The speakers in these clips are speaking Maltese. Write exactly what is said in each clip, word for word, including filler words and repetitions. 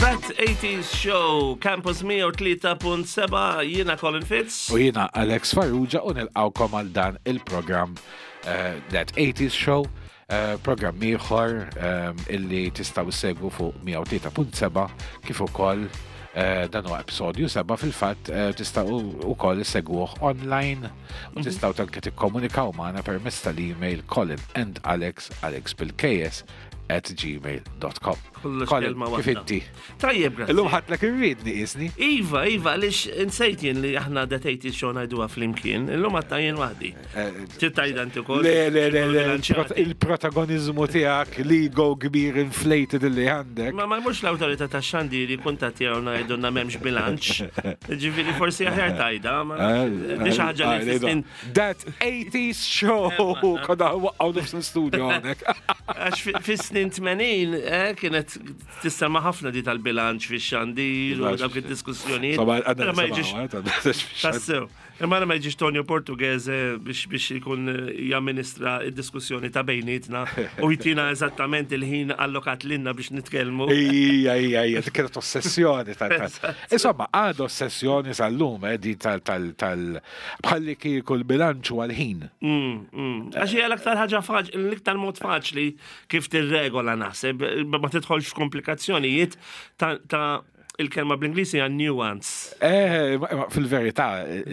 That eighties Show, Campus one oh three point seven, jiena Colin Fitz. U jiena Alex Farrugia u nilqawkom għal dan il-programm uh, That eighties Show, uh, programm ieħor um, illi tistgħu issegwu fuq one oh three point seven kif ukoll uh, dan huwa episodju seba' fil-fatt uh, tistgħu wkoll issegwuh online u tistgħu tanke tikkomunikaw magħna permezz tal-email Colin and Alex, Alex bil-K S at gmail dot com. Colin, kif inti? Tajjeb, grazzi. Illum ħatlek irridni isni. Iva, Iva, għaliex insejt jien li aħna That eighties Show ngħiduha flimkien, illum għatta jien waħdi. Tittajda inti wkoll. Le, le, le, le, il-protagonizmu tiegħek li go kbir inflated illi għandek. Ma ma mhux l-awtorità tax-xandiri kuntattjaw ngħidulna m'hemmx bilanċ. Ġifieri forsi aħjar tajda, ma xi ħaġa li tistin. That eighties Show konna waqgħu nofs l-studio hawnhekk. Għax fis-snin tmenin kienet tistema' ħafna di tal-bilanċ fix-xandir u dawk id-diskussjonijiet. Ma jiġix tassew. Imma ma jiġix Tonio Portuguese biex biex ikun jamministra id-diskussjoni ta' bejnietna u jtina eżattament il-ħin allokat lilna biex nitkellmu. Ija, ija, ija, dik kienet ossessjoni tal. Insomma, għad ossessjoni sal-lum di tal bħalli kieku l-bilanċu għal-ħin. Għax hija l-aktar ħaġa faċli, l-iktar mod faċli kif tirregola naħseb, ma tidħolx f'komplikazzjonijiet ta' il-kelma bl-Inglisi għan nuance. Eh, fil-verità,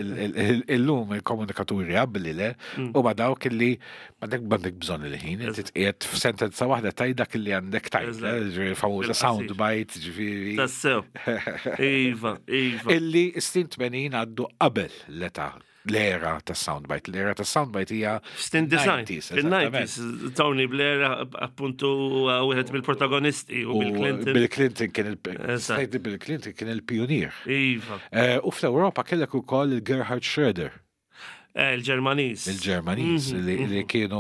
il-lum il-komunikaturi għabli le, u ma dawk illi għandek bandek bżon il-ħin, titqiet f'sentenza wahda tajdak illi għandek tajt, famuża soundbite, ġifiri. Tassew. Iva, iva. Illi istin tmenin għaddu qabel l-età. L-era ta' soundbite. L-era ta' soundbite hija Stin design. Il-nineties. Tony Blair appuntu wieħed mill-protagonisti u Bill Clinton. Bill Clinton kien il Bill Clinton kien il-pionier. Iva. U fl-Ewropa kellek ukoll il-Gerhard Schröder. Il-Ġermanis. Il-Ġermanis li kienu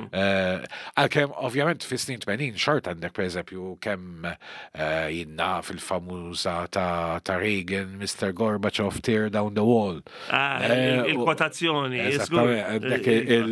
għal-kem ovvjament fi snin tmenin xort għandek per eżempju kemm jinna fil-famuża ta' Reagan, Mister Gorbachev, Tear Down the Wall. Il-kwotazzjoni. Għandek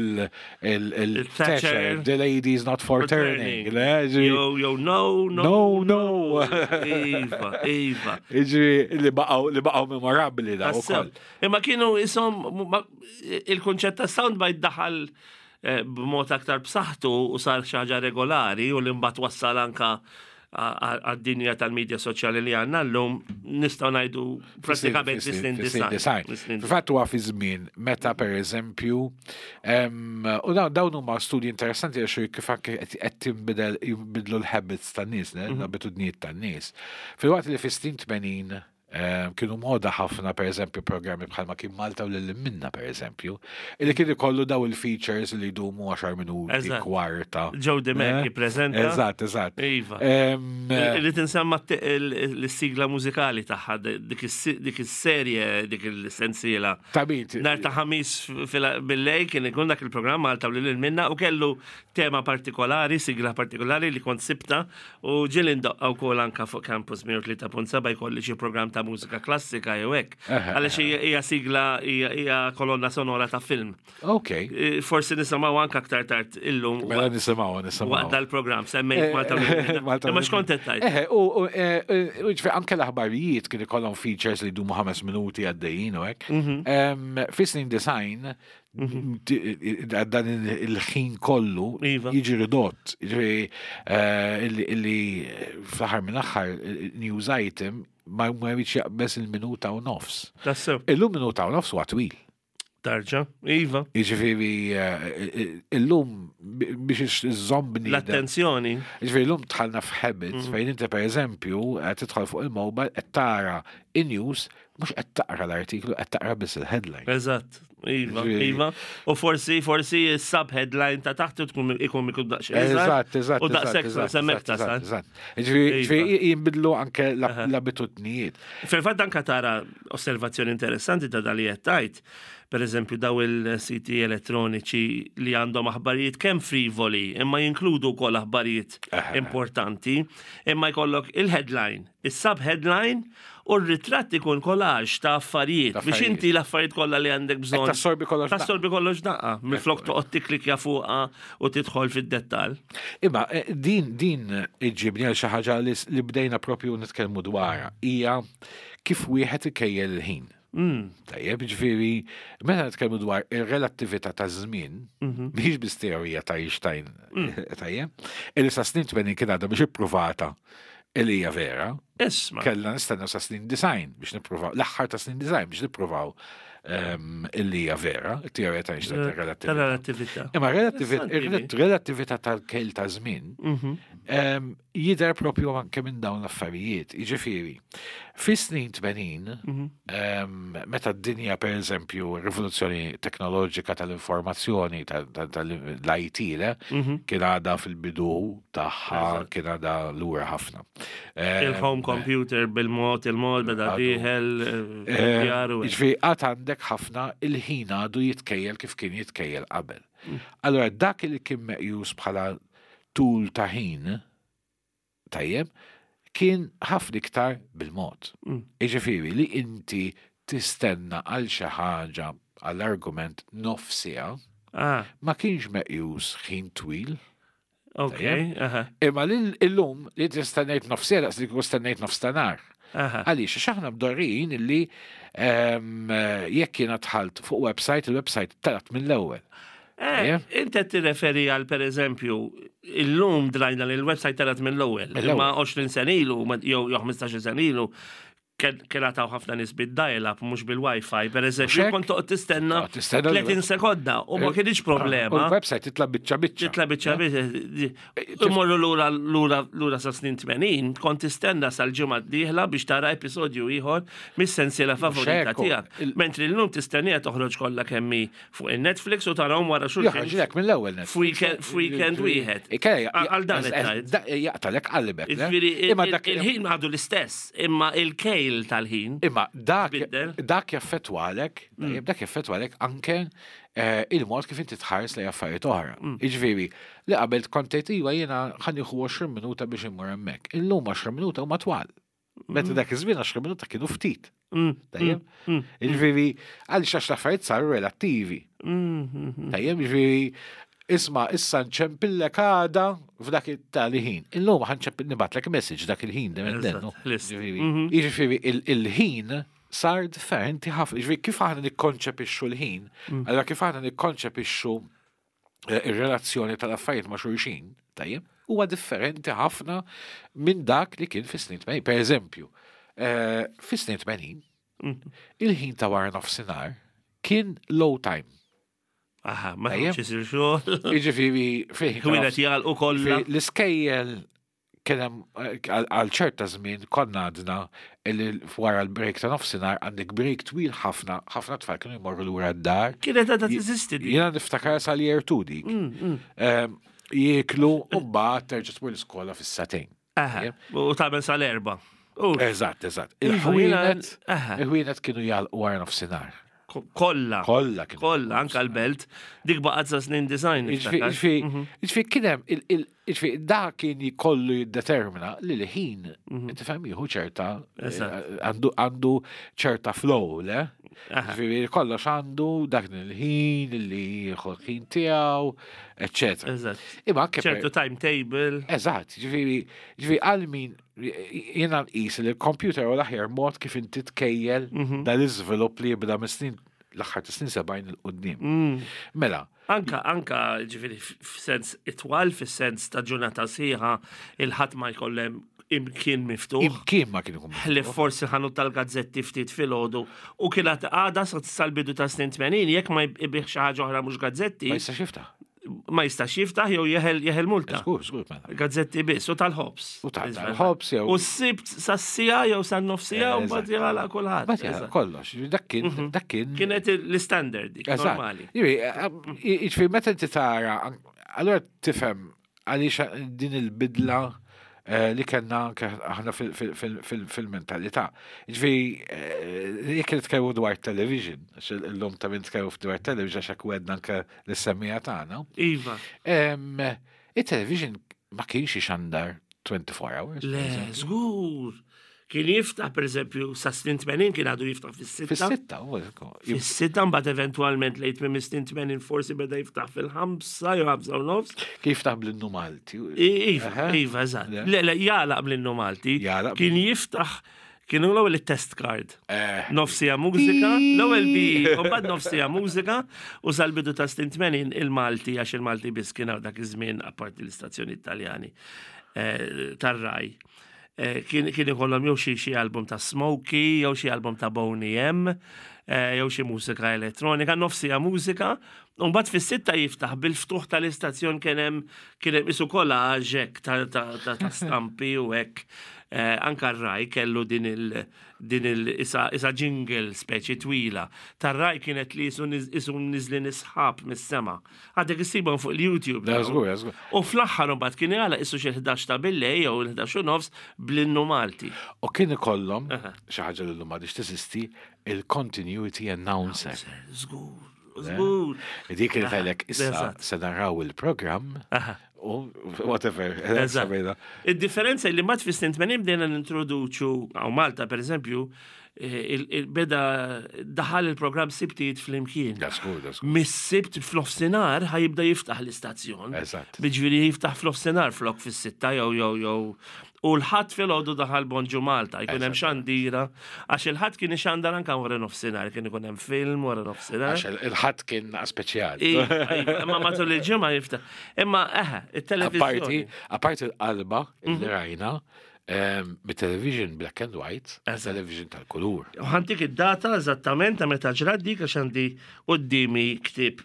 il-Thatcher, The Ladies Not for Turning. Yo, no, no, no. Iva, Iva. Iġi li baqaw memorabili da' u koll. Imma kienu jisom il-konċett ta' soundbite daħal b'mod aktar b'saħħtu u sar xi ħaġa regolari u li mbagħad wassal anka għad-dinja tal-medja soċjali li għandna llum nistgħu ngħidu prattikament snin design. Fil-fatt huwa fi żmien meta pereżempju u dawn huma studji interessanti għax kif anke qed tinbidel jinbidlu l-habits tan-nies, l-abitudnijiet tan-nies. Fil-waqt li fi snin tmenin kienu moda ħafna per eżempju programmi bħalma kien Malta u l-Minna per eżempju, illi kien ikollu daw il-features li jdumu għaxar minuti, kwarta. Joe DeMec jippreżenta. Eżatt, eżatt. Iva. Li tinsemma l-sigla mużikali tagħha dik is-serje, dik il-sensiela. Tabit. Nar ta' ħamis bil-lej kien ikun dak il-programm Malta u l-Minna u kellu tema partikolari, sigla partikolari li kont sibta u ġilin doqqa wkoll anka fuq Campus one oh three point seven jkolli xi programm ta' mużika klassika jew hekk. Għaliex hija sigla hija kolonna sonora ta' film. Okay. Forsi nisimgħu anke aktar tard illum. Mela nisimgħu, nisimgħu. Waqt dal-programm semmejt Malta. Imma x'kont qed tgħid? Eħe, u ġifier anke l-aħbarijiet kien ikollhom features li jdumu ħames minuti għaddejjin u hekk. Fi snin design dan il-ħin kollu jiġi ridott. Illi fl-aħħar minn aħħar news item ma jwiex jaqbess il-minuta u nofs. Tassew. Illum minuta u nofs huwa twil. Tarġa, iva. Jiġifieri illum biex iżombni. L-attenzjoni. Jiġifieri illum tħallna f'habits fejn inti pereżempju qed tidħol fuq il-mobile qed tara in-news mhux qed taqra l-artiklu qed taqra biss il-headline. Eżatt. Iva, iva. U forsi, forsi sub-headline ta' taħt tkun ikun mikun daqx. Eżatt, eżatt. U daqsek semmek ta' sa'. Eżatt. Ġifieri jinbidlu anke l-abitudnijiet. Fil-fatt anke tara osservazzjoni interessanti ta' dali qed tajt. Per eżempju, daw il-siti elettroniċi li għandhom aħbarijiet kemm frivoli, imma jinkludu wkoll aħbarijiet importanti, imma jkollok il-headline, is-sub-headline u r-ritratt ikun kollaġġ ta' affarijiet biex inti l-affarijiet kollha li għandek bżonn. Tassorbi kollox daqqa. Tassorbi kollox daqqa. Minflok toqgħod tikklikja fuqha u tidħol fid-dettall. Imma din din iġibni għal xi ħaġa li bdejna propju nitkellmu dwarha hija kif wieħed ikejjel il-ħin. Tajjeb, ġifieri, meta nitkellmu dwar ir-relattività ta' żmien, mhix biss teorija ta' Einstein, tajjeb, illi sa snin tmenin kien għadha biex ippruvata illi hija vera. Isma'. Kellna nistennew sa snin design biex nippruvaw, l-aħħar ta' snin design biex nippruvaw illi hija vera, it-teorija ta' Einstein ta' relattività. Imma relattività tal-kejl ta' żmien jidher propju anke minn dawn l-affarijiet. Jiġifieri, fis-snin tmenin, meta d-dinja pereżempju rivoluzzjoni teknoloġika tal-informazzjoni tal-I T kien għadha fil-bidu tagħha kien għadha lura ħafna. Il-home computer bil-mod, il-mod beda dieħel jaru. Jiġifieri qatt għandek ħafna il-ħin għadu jitkejjel kif kien jitkejjel qabel. Allura dak li kien meqjus bħala tul ta' ħin tajjeb kien ħafna iktar bil-mod. Jiġifieri li inti tistenna għal xi ħaġa għall-argument nofsija ma kienx meqjus ħin twil. Imma l-lum li tistennejt nofsija daqs li stennejt nofstanar. Għaliex x'aħna bdorrin illi jekk jiena tħalt fuq website, il-website talat mill-ewwel. Inti tirreferi għal pereżempju illum drajna li l-website talat mill-ewwel. Ma għoxrin sen ilu jew ħmistax sen ilu kien għataw ħafna nies bid-dial-up mhux bil-Wi-Fi, pereżempju kont toqgħod tistenna tletin sekonda u ma kienx problema. Il-website titla' biċċa biċċa. Titla' biċċa biċċa. Immorru lura lura sa snin tmenin, kont tistenna sal-ġimgħa d-dieħla biex tara episodju ieħor mis-sensiela favorita tiegħek. Mentri llum tistennija toħroġ kollha kemm fuq il-Netflix u tarahom wara xulxin. Joħroġlek mill-ewwel Netflix. F'weekend wieħed. Għal dan it-tajt. Jaqtalek qalbek. Il-ħin għadu l-istess, imma il-kej tal-ħin. Imma dak jaffettwalek, dak jaffettwalek anke il-mod kif inti tħares li affarijiet oħra. Jiġifieri, li qabel kontejt iva jiena ħanieħu għoxrin minuta biex immur hemmhekk. Illum għoxrin minuta huma twal. Meta dak iż-żmien għoxrin minuta kienu ftit. Tajjeb? Jiġifieri, għaliex għax l-affarijiet saru relattivi. Tajjeb, jiġifieri, isma' issa nċempillek għada f'dak it-tali-ħin. Illum ħanċempil nibatlek message dak il-ħin demendennu. Jiġifieri il-ħin sar differenti ħafna. Jiġifieri kif aħna nikkonċepixxu l-ħin, allura kif aħna nikkonċepixxu ir-relazzjoni tal-affarijiet ma' xulxin, tajjeb, huwa differenti ħafna minn dak li kien fis-snin tmenin. Pereżempju, fis-snin tmenin, il-ħin ta' wara nofsinhar kien low time. Aha, ma jisir xogħol. Jiġifieri fejn. Ħwienet jagħlqu kollha. L-iskejjel kien hemm għal ċerta żmien konna għadna li wara l-break ta' nofsinhar għandek break twil ħafna, ħafna tfal kienu jmorru lura d-dar. Kienet għadha tiżisti dik. Jiena niftakar sal year two dik. Jieklu u mbagħad terġa' tmur l-iskola fis-satejn. Aha, u tagħmel sal-erba'. Eżatt, eżatt. Il-ħwienet il-ħwienet kienu jagħlqu wara nofsinhar. Kolla. Kolla. Kolla, anka l-belt. Dik baqgħet sa snin design. Iġfi kienem, iġfi da kien jikollu jiddetermina li l-ħin, tifhem jieħu ċerta, għandu ċerta flow, le? Iġfi kollox għandu dak il-ħin, li jieħu ħin tiegħu, eccetera. ċertu timetable. Eżatt, iġfi għal-min jena nqis li l-computer u l-aħjar mod kif inti tkejjel dal-iżvilupp li jibda mis-snin l-aħħar snin sebgħin il-qudiem. Mela. Anka, anka ġifieri f'sens itwal, fis-sens ta' ġurnata sieħa il-ħadd ma jkollhem imkien miftuħ. Imkien ma kienu miftuħ. Li forsi ħanu tal-gazzetti ftit fil-ħodu. U kienet għada sal-bidu ta' snin tmenin, jekk ma jbieħ xi ħaġa oħra mhux gazzetti. Ma jistax jiftaħ. Ma jistax jiftaħ jew jeħel multa. Żgur, żgur mela. Gazzetti biss u tal-ħobs. U tal-ħobs jew. U s-sibt sas-sija jew san-nofsija u mbagħad jagħlaq kulħadd. Mbagħad jagħlaq kollox. Dak kien dak kien. Kienet l-istandard dik normali. Jiġifieri meta inti tara, allura tifhem għaliex din il-bidla li kellna aħna fil-mentalità. Ġifieri jekk nitkellmu dwar television, għax illum ta' nitkellmu dwar television għax hekk wedna anke l-semmija tagħna. Iva. Il-television ma kienx ixandar twenty-four hours. Le, żgur. kien jiftaħ per eżempju sa snin tmenin kien għadu jiftaħ fis-sitta. Fis-sitta, fis-sitta mbagħad eventwalment lejt minn snin tmenin forsi beda jiftaħ fil-ħamsa jew ħamsa u nofs. Kien jiftaħ bl-innu Malti. Iva, iva, eżatt. Le, le, jalaq bl-innu Malti. Kien jiftaħ kienu l-ewwel il-test card. Nofsija mużika, l-ewwel bi, u mbagħad nofsija mużika u sal-bidu ta' snin tmenin il-Malti għax il-Malti biss kien hawn dak iż-żmien apparti l-istazzjoni Italjani tar-Raj. Kien ikollhom jew xi album ta' Smokey, jew xi album ta' Boney M, jew xi mużika elettronika, nofsija mużika, u mbagħad fis-sitta jiftaħ bil-ftuħ tal-istazzjon kien hemm kien hemm isu kollaġ ta' stampi u hekk. Anka r-Raj kellu din il-isa jingle speċi twila. Tar-Raj kienet li isu nizli nisħab mis-sema. Għadek issibhom fuq il-YouTube. U fl-aħħar mbagħad kien għala isu xi ħdax ta' billej jew il-ħdax u nofs bl-innu Malti. U kien ikollhom xi ħaġa li llum m'għadix teżisti il-continuity announcer. Żgur, żgur. Dik kienet għalhekk issa se naraw il-programm. U whatever. Il-differenza li mat fis-snin tmenin bdejna nintroduċu għaw Malta per eżempju beda daħal il-programm sibtijiet fl-imkien. Mis-sibt fl-ofsinar ħajibda jiftaħ l-istazzjon. Biġviri jiftaħ fl-ofsinar flok fis-sitta jew jew jew u l-ħadd fil-għodu daħal Bonġu Malta, jkun hemm xandira, għax il-ħadd kien ixandar anke wara nofsinhar, kien ikun hemm film wara nofsinhar. Għax il-ħadd kien speċjali. Imma matul il-ġimgħa jiftaħ. Imma eħe, it-televiżjoni. Apparti l-qalba li rajna, bit-television black and white, television tal-kulur. Ħantik id-data eżattament ta' meta ġrat dik għax għandi qudiemi ktib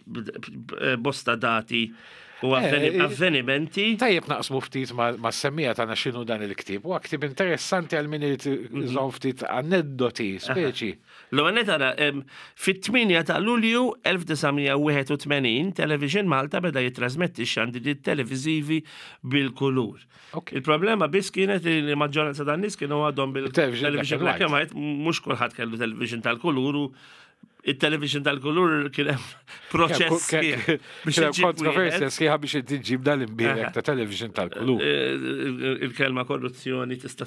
bosta dati u avvenimenti. Tajjeb naqsmu ftit ma' semmija tagħna x'inhu dan il-ktib. Huwa ktib interessanti għal min irid iżomm ftit aneddoti speċi. L-għanet għara, fit-tminja ta' Lulju elf tisgħemija wieħed u tmenin Television Malta beda jitrasmetti x-xandidi televizivi bil-kulur. Il-problema biss kienet li maġġoranza dan nies kienu għadhom bil-television black and white, mhux kulħadd kellu television tal-kulur u il-television tal-kulur kien hemm proċess biex kontroversja sħiħa biex tiġib dal-imbirek ta' television tal-kulur. Il-kelma korruzzjoni tista'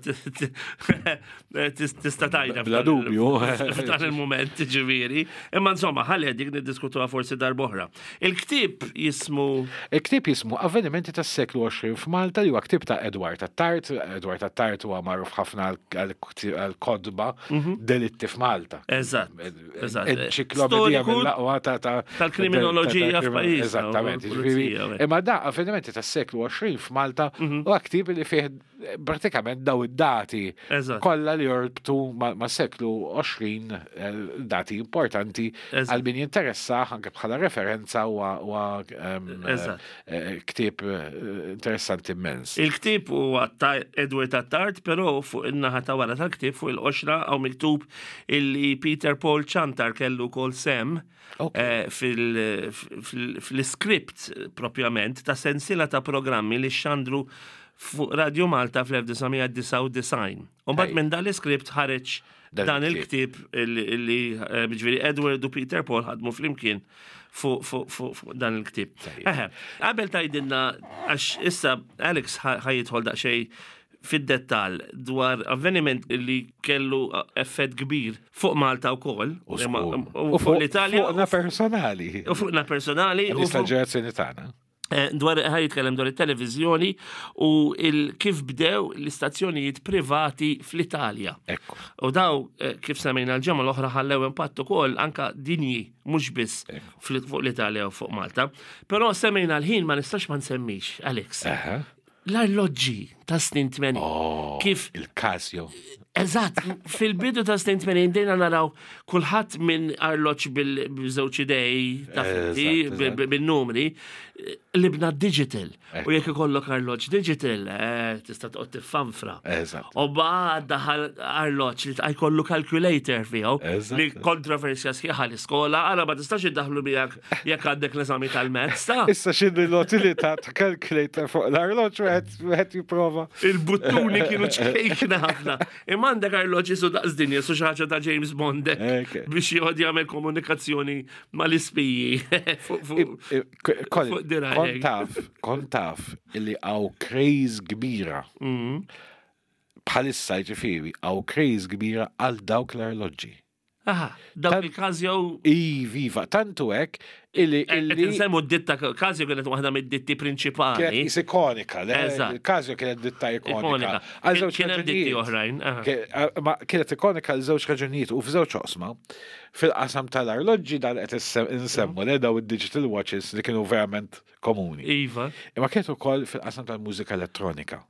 tista' tajna bla dubju f'dan il-mument ġifieri. Imma insomma ħalli dik niddiskutuha forsi darb'oħra. Il-ktieb jismu Il-ktieb jismu Avvenimenti tas-seklu għoxrin f'Malta li huwa ktieb ta' Edward Tat-Tart. Edward Tat-Tart huwa magħruf ħafna għall-kodba delitti f'Malta. Eżatt, eżatt. Ċiklopedija mill-laqwa tal-kriminoloġija f'pajjiż. Eżattament. Imma da avvenimenti tas-seklu għoxrin f'Malta huwa ktieb li fih pratikament daw id-dati kollha li jorbtu ma' seklu għoxrin, dati importanti għal min jinteressa anke bħala referenza huwa ktieb interessanti immens. Il-ktieb huwa ta' Edward Tat-Tart, però fuq in-naħa ta' wara tal-ktieb fuq il-qoxra hawn miktub illi Peter Paul Chantar kellu kol sem fil-skript propjament ta' sensila ta' programmi li xandru fuq Radio Malta fl-elf tisgħemija disa' u disgħin. U mbagħad minn dan l-iskript ħareġ dan il-ktib li ġifieri Edward u Peter Paul ħadmu flimkien fuq dan il-ktib. Qabel tgħidilna għax issa Alex ħajjidħol daqsxejn fid-dettal dwar avveniment li kellu effett kbir fuq Malta wkoll u fuq l-Italja. Fuqna personali. U fuqna personali. L-istaġġerazzjoni tagħna. Dwar ħajitkellem dwar it-televiżjoni u kif bdew l-istazzjonijiet privati fl-Italja. U daw kif semmejna l-ġemma l-oħra ħallew impatt ukoll anka dinji mhux biss fuq l-Italja u fuq Malta. Però semmejna l-ħin ma nistax ma nsemmix, Alex. L-arloġġi ta' snin tmenin. Kif il-Casio. Eżatt, fil-bidu ta' snin tmenin dejna naraw kulħadd minn arloġġ bil-żewġ idej ta' fitti, bil-numri, libna digital. U jekk ikollok arloġġ digital, tista' toqgħod tiffanfra. U bad daħal arloġġ li jkollu calculator fihom li kontroversja sħiħa l-iskola, ara ma tistax iddaħlu miegħek jekk għandek l-eżami tal-mezz ta'. Issa x'inhi l-utilità ta' calculator fuq l-arloġġ wieħed jipprova. Il-buttuni kienu ċkejkna ħafna. Imma għandek arloġġ isu daqs dinja su xi ħaġa ta' James Bond biex jgħod jagħmel komunikazzjoni mal-ispiji. Kont taf, kont taf illi għaw craze kbira bħalissa ġifieri għaw craze kbira għal dawk l-arloġġi. Aha, dawk il-Casio. Iva, tantu hekk illi. Illi nsemmu d-ditta Casio kienet waħda mid-ditti prinċipali. Kienet is ikonika, Casio kienet ditta ikonika. Kienet ditti oħrajn. Kienet ikonika l-żewġ raġunijiet u f'żewġ oqsma. Fil-qasam tal-arloġġi dan qed insemmu le daw id-digital watches li kienu verament komuni. Iva. Imma kienet ukoll fil-qasam tal-mużika elettronika.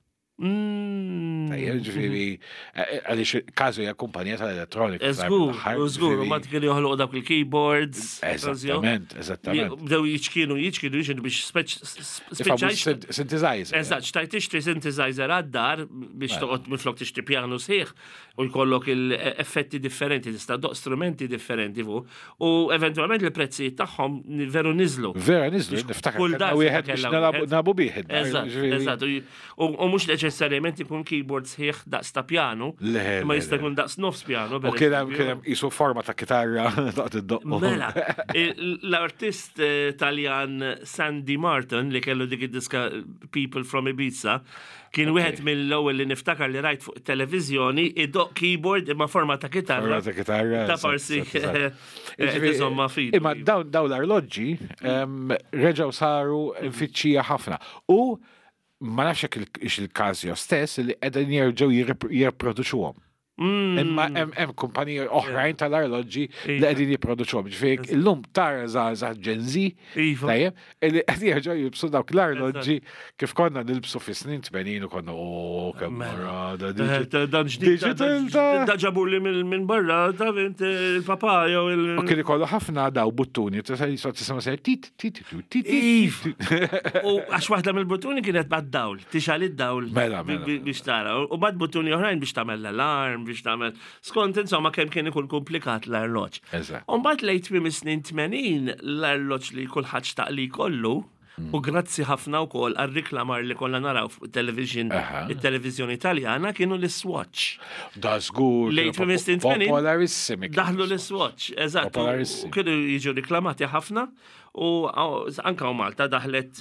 Ġifiri, għalix Casio hija kumpanija tal-elettronika. Zgur, zgur, ma t-kienu joħloq dawk il-keyboards. Eżattament, eżattament. Bdew jiċkienu, jiċkienu, jiċkienu biex synthesizer. Eżatt, xtajt tixtri synthesizer għad-dar biex toqgħod minflok tixtri pjanu sħiħ u jkollok il-effetti differenti, tista' doq strumenti differenti fuq u eventualment il-prezzijiet tagħhom veru niżlu. Vera niżlu, niftakar wieħed biex nabu bih. Eżatt, u mhux neċessarjament ikun keyboard sħiħ daqs ta' pjanu, ma jista' jkun daqs nofs pjanu. U kien hemm qisu forma ta' kitarra daqt id-doq. Mela, l-artist Taljan Sandy Martin li kellu dik id-diska People from Ibiza kien wieħed mill-ewwel li niftakar li rajt fuq televiżjoni id-doq keyboard imma forma ta' kitarra. Ta' kitarra. Ta' farsi insomma fid. Imma dawn l-arloġġi reġgħu saru mfittxija ħafna. U ma nafx ix il-Casio stess li qegħdin jerġgħu jirproduċuhom. Imma hemm kumpaniji oħrajn tal-arloġġi li qegħdin jipproduċuhom. Ġifieri illum tara żgħażagħ Gen Z tajjeb li qed jerġgħu jilbsu dawk l-arloġġi kif konna nilbsu fis-snin tmenin u konna oo kemm marada dan digital da ġabur li minn barra ta' il-papà jew il. U kien ikollu ħafna daw buttuni tista' tisma' se tit tit tit. U għax waħda mill-buttuni kienet bad-dawl, tixal id-dawl biex tara. U bad buttuni oħrajn biex tagħmel l-alarm biex tagħmel skont insomma kemm kien ikun komplikat l-arloġġ. U mbagħad lejt minn snin tmenin l-arloġġ li kulħadd xtaq li jkollu u grazzi ħafna wkoll għar-riklamar li kollha naraw fuq television it-televiżjoni Taljana kienu l-Swatch. Da żgur. Lejt minn snin tmenin polarissimi. Daħlu l-Swatch, eżatt. Kienu jiġu riklamati ħafna u anka u Malta daħlet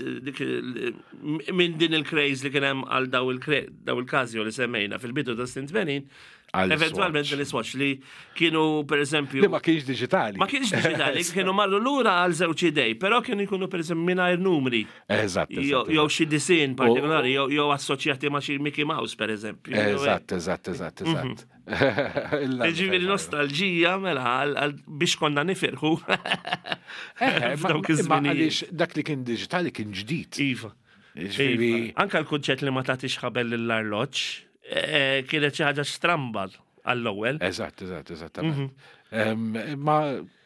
minn din il-craze li kien hemm għal daw il-Casio li semmejna fil-bidu ta' snin tmenin. Eventualment l-Swatch li kienu per eżempju. Li ma kienx digitali. Ma kienx digitali, kienu marru lura għal żewġ idej, però kienu jkunu per eżempju mingħajr numri. Eżatt. Jew xi disin partikolari, jew assoċjati ma' xi Mickey Mouse per eżempju. Eżatt, eżatt, eżatt, eżatt. Ġifieri nostalġija mela biex konna nifirħu. Għaliex dak li kien digitali kien ġdid. Iva. Anka l-kunċett li ma tagħtix ħabel l-arloġġ kienet xi ħaġa strambal għall-ewwel. Eżatt, eżatt, eżattament. Ma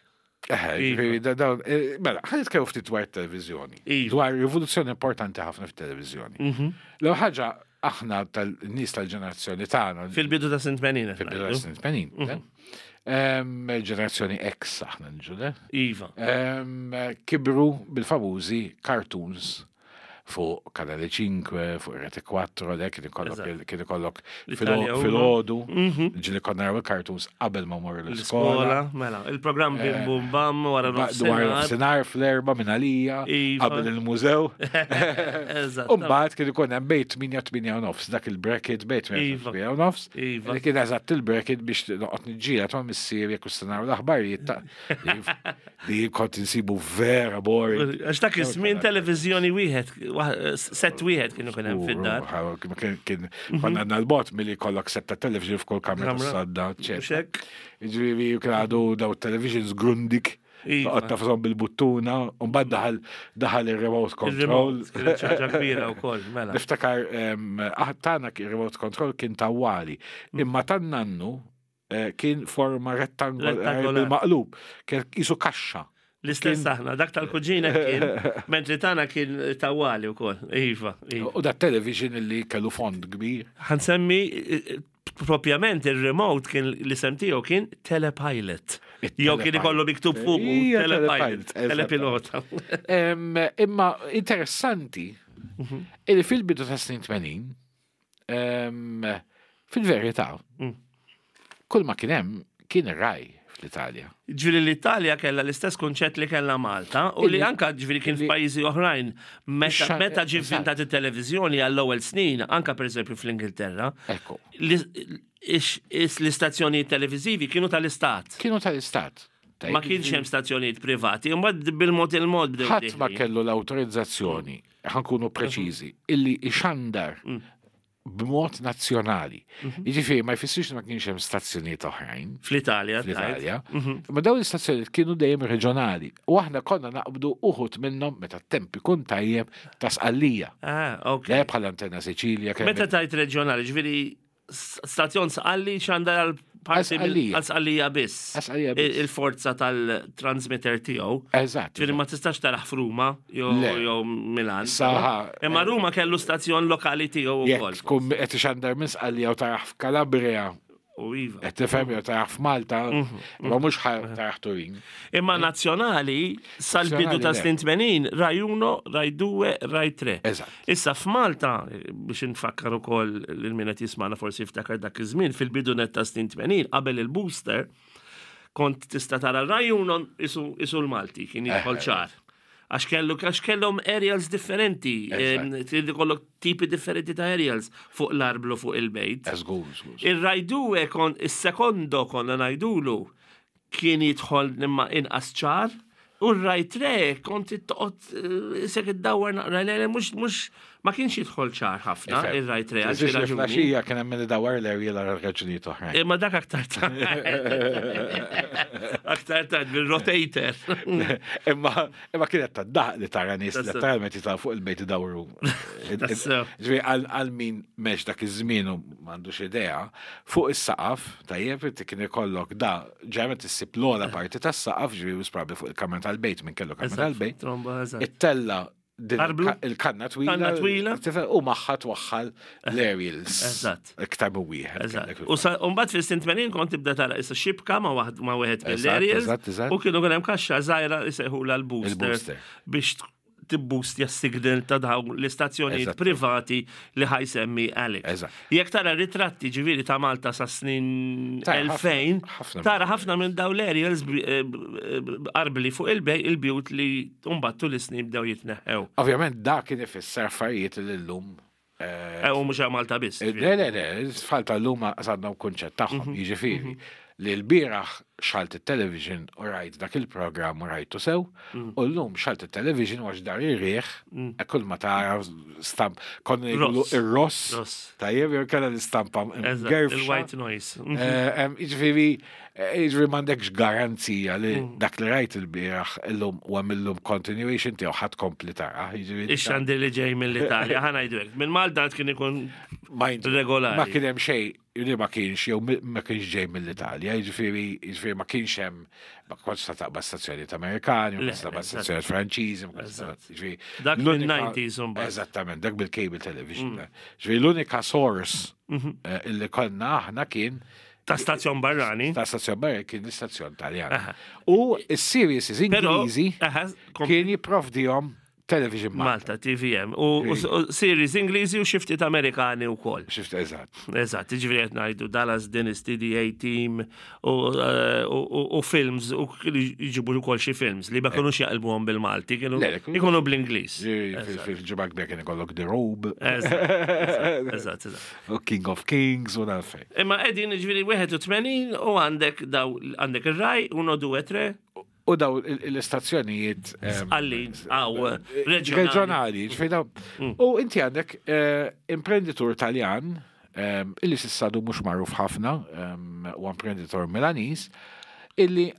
mela, ħadd kemm ftit dwar it-televiżjoni. Dwar rivoluzzjoni importanti ħafna fit-televiżjoni. Lew ħaġa aħna tal-nies tal-ġenerazzjoni tagħna. Fil-bidu ta' snin tmenin. Fil-bidu ta' snin tmenin. Ġenerazzjoni X aħna nġu, Iva. Kibru bil-famużi cartoons fuq Kanale ċinkwe, fuq Rete quattro, le kien ikollok fil-ħodu, ġili konna naraw il-cartoons qabel ma morru l-iskola. Mela, il-programm Bim Bum Bam wara nofsinhar fl-erba' minn għalija, qabel il-mużew. Umbagħad kien ikun hemm bejt tminja tminja u nofs, dak il-bracket bejt tminja u nofs. Li kien eżatt il-bracket biex noqgħod niġġieled ma' missier jekk naraw l-aħbarijiet li kont insibu vera boring. Għax dak iż-żmien televiżjoni wieħed set wieħed kienu kien hemm fid-dar. Kien konna għandna l-bot milli jkollok setta television f'kull kamra tas-sadda, ċek. Jiġifieri kien għadu daw televisions grundik. Qod tafhom bil-buttuna, u mbagħad daħal ir-remote control. ċaġa kbira wkoll, mela. Niftakar tagħna ir-remote control kien tawwali, imma tan-nannu kien forma rettangolari bil-maqlub, kien qisu kaxxa. L-istess aħna, dak tal-kuġina kien, mentri tagħna kien tawali wkoll. Iva. U dak television li kellu fond kbir. Ħansemmi propjament ir-remote kien l-isem tiegħu kien Telepilot. Jew kien ikollu miktub fuq Telepilot, telepilota. Imma interessanti li fil-bidu ta' snin tmenin fil-verità kull ma kien hemm kien ir-Rai l-Italja. Ġviri l-Italja kella l-istess konċett li kella Malta u li anka ġviri kien f'pajjiżi oħrajn meta ġi vvintat it-televiżjoni għall-ewwel snin, anka pereżempju fl-Ingilterra. Ekku. L-istazzjonijiet televiżivi kienu tal-Istat. Kienu tal-Istat. Ma kienx hemm stazzjonijiet privati, imbagħad bil-mod il-mod bdew. Ħadd ma kellu l-awtorizzazzjoni, ħankunu preċiżi, illi ixandar b'mod nazzjonali. Jiġifieri ma jfissirx ma kienx hemm stazzjonijiet oħrajn. Fl-Italja. Fl-Italja. Ma dawn l-istazzjonijiet kienu dejjem reġjonali. U aħna konna naqbdu uħud minnhom meta t-temp ikun tajjeb ta' Sqallija. Ah, ok. Le bħal Antenna Siċilja. Meta tajt reġjonali, ġifieri stazzjon Sqalli x'għandha għal-parti għal-Sqallija biss. Il-forza tal-transmitter tiegħu. Eżatt. Ġifieri ma tistax taraħ f'Ruma jew Milan. Imma Ruma kellu stazzjon lokali tiegħu wkoll. Jekk tkun qed ixandar minn Sqallija u taraħ f'Kalabria. U iva. Qed tifhem jew taraħ f'Malta, ma mhux taraħ Turin. Imma nazzjonali sal-bidu ta' snin tmenin Rai uno, Rai due, Rai tre. Eżatt. Issa f'Malta biex infakkar ukoll lil min qed jisma'na forsi jiftakar dak iż-żmien fil-bidu net ta' snin tmenin qabel il-booster kont tista' tara Rai uno isu l-Malti kien jidħol ċar. Għax kellu, għax kellhom aerials differenti, trid ikollok tipi differenti ta' aerials fuq l-arblu fuq il-bejt. Il-Rai due kon, is-sekondo konna ngħidulu kien jidħol imma inqas ċar, u r-Rai tre kont toqgħod isek iddawwar naqra le mhux mhux ma kienx jidħol ċar ħafna ir-Rai tre għal xi raġuni. Flaxija kien hemm idawwar l-aerial għal raġunijiet oħrajn. Imma dak aktar tard. Aktar tard bil-rotator. Imma imma kienet taddaq li tara nies letteralment jitgħu fuq il-bejt idawru. Ġifieri għal min mex dak iż-żmien u m'għandux idea, fuq is-saqaf tajjeb kien ikollok da ġemet issib l-ogħla parti tas-saqaf ġifieri probabbli fuq il-kamra tal-bejt minn kellu kamra tal-bejt. It-tella il-kanna twila. twila. U maħħa twaħħal l-aerials. Eżatt. Iktar mu wieħed. U mbagħad fis-snin tmenin kont tibda tara issa xibka ma wieħed mill-aerials. U kienu kien hemm kaxxa żgħira jsejħula l-booster biex tibbustja s-signal ta' dawn l-istazzjonijiet privati li ħajsemmi Alex. Jekk tara ritratti ġifieri ta' Malta sa' snin elfejn, tara ħafna minn dawn l-aerials qarbli fuq il-bjut li mbagħad tul is-snin bdew jitneħħew. Ovvjament dak kien ifisser affarijiet li llum. U mhux hemm Malta biss. Le le le, falta llum għandna kunċett tagħhom, jiġifieri li l-bieraħ xalt il-television u rajt dak il-program u rajtu sew, u l-lum xalt il-television u għax dar ir-rieħ, kull ma tara stamp, konna jgħulu il-ross, tajjeb, jgħu kena l-istampa il-white noise. Iġviri, iġviri mandekx garanzija li dak li rajt il-bieraħ il-lum u għamillum continuation tiegħu ħadd kompli tara. Ix-xandi li ġej mill-Italja, ħana jidwek. Minn Malta kien ikun regolari. Ma kien hemm xejn li ma kienx jew ma kienx ġej mill-Italja, jiġifieri jiġifieri ma kienx hemm ma kontx ta' taqbad stazzjonijiet Amerikani, ma taqbad stazzjonijiet Franċiżi, jiġifieri. Dak fil-nineties imbagħad. Eżattament, dak bil-cable television. Jiġifieri l-unika source illi konna aħna kien ta' stazzjon barrani. Ta' stazzjon barrani kien l-istazzjon Taljana. U s-series Ingliżi kien jipprovdihom Television Malta, T V M. U series Ingliżi u xiftit Amerikani u kol. Xift, eżatt. Eżatt, ġivri għet najdu Dallas Dynasty, The A-Team, u films, u jġibu u kol xie films, li ma kienu xjaqilbu għom bil-Malti, kienu bl-Inglis. Fil-ġibak bek kienu kollok The Robe. Eżatt, eżatt. King of Kings, u nalfej. Imma għedin ġivri eighty-one u għandek daw, għandek il-Rai, uno, due, tre. U daw l-istazzjonijiet Għalli, għaw, reġjonali. U inti għandek imprenditur Taljan, illi sissadu mux marruf ħafna, u imprenditur Milanis, illi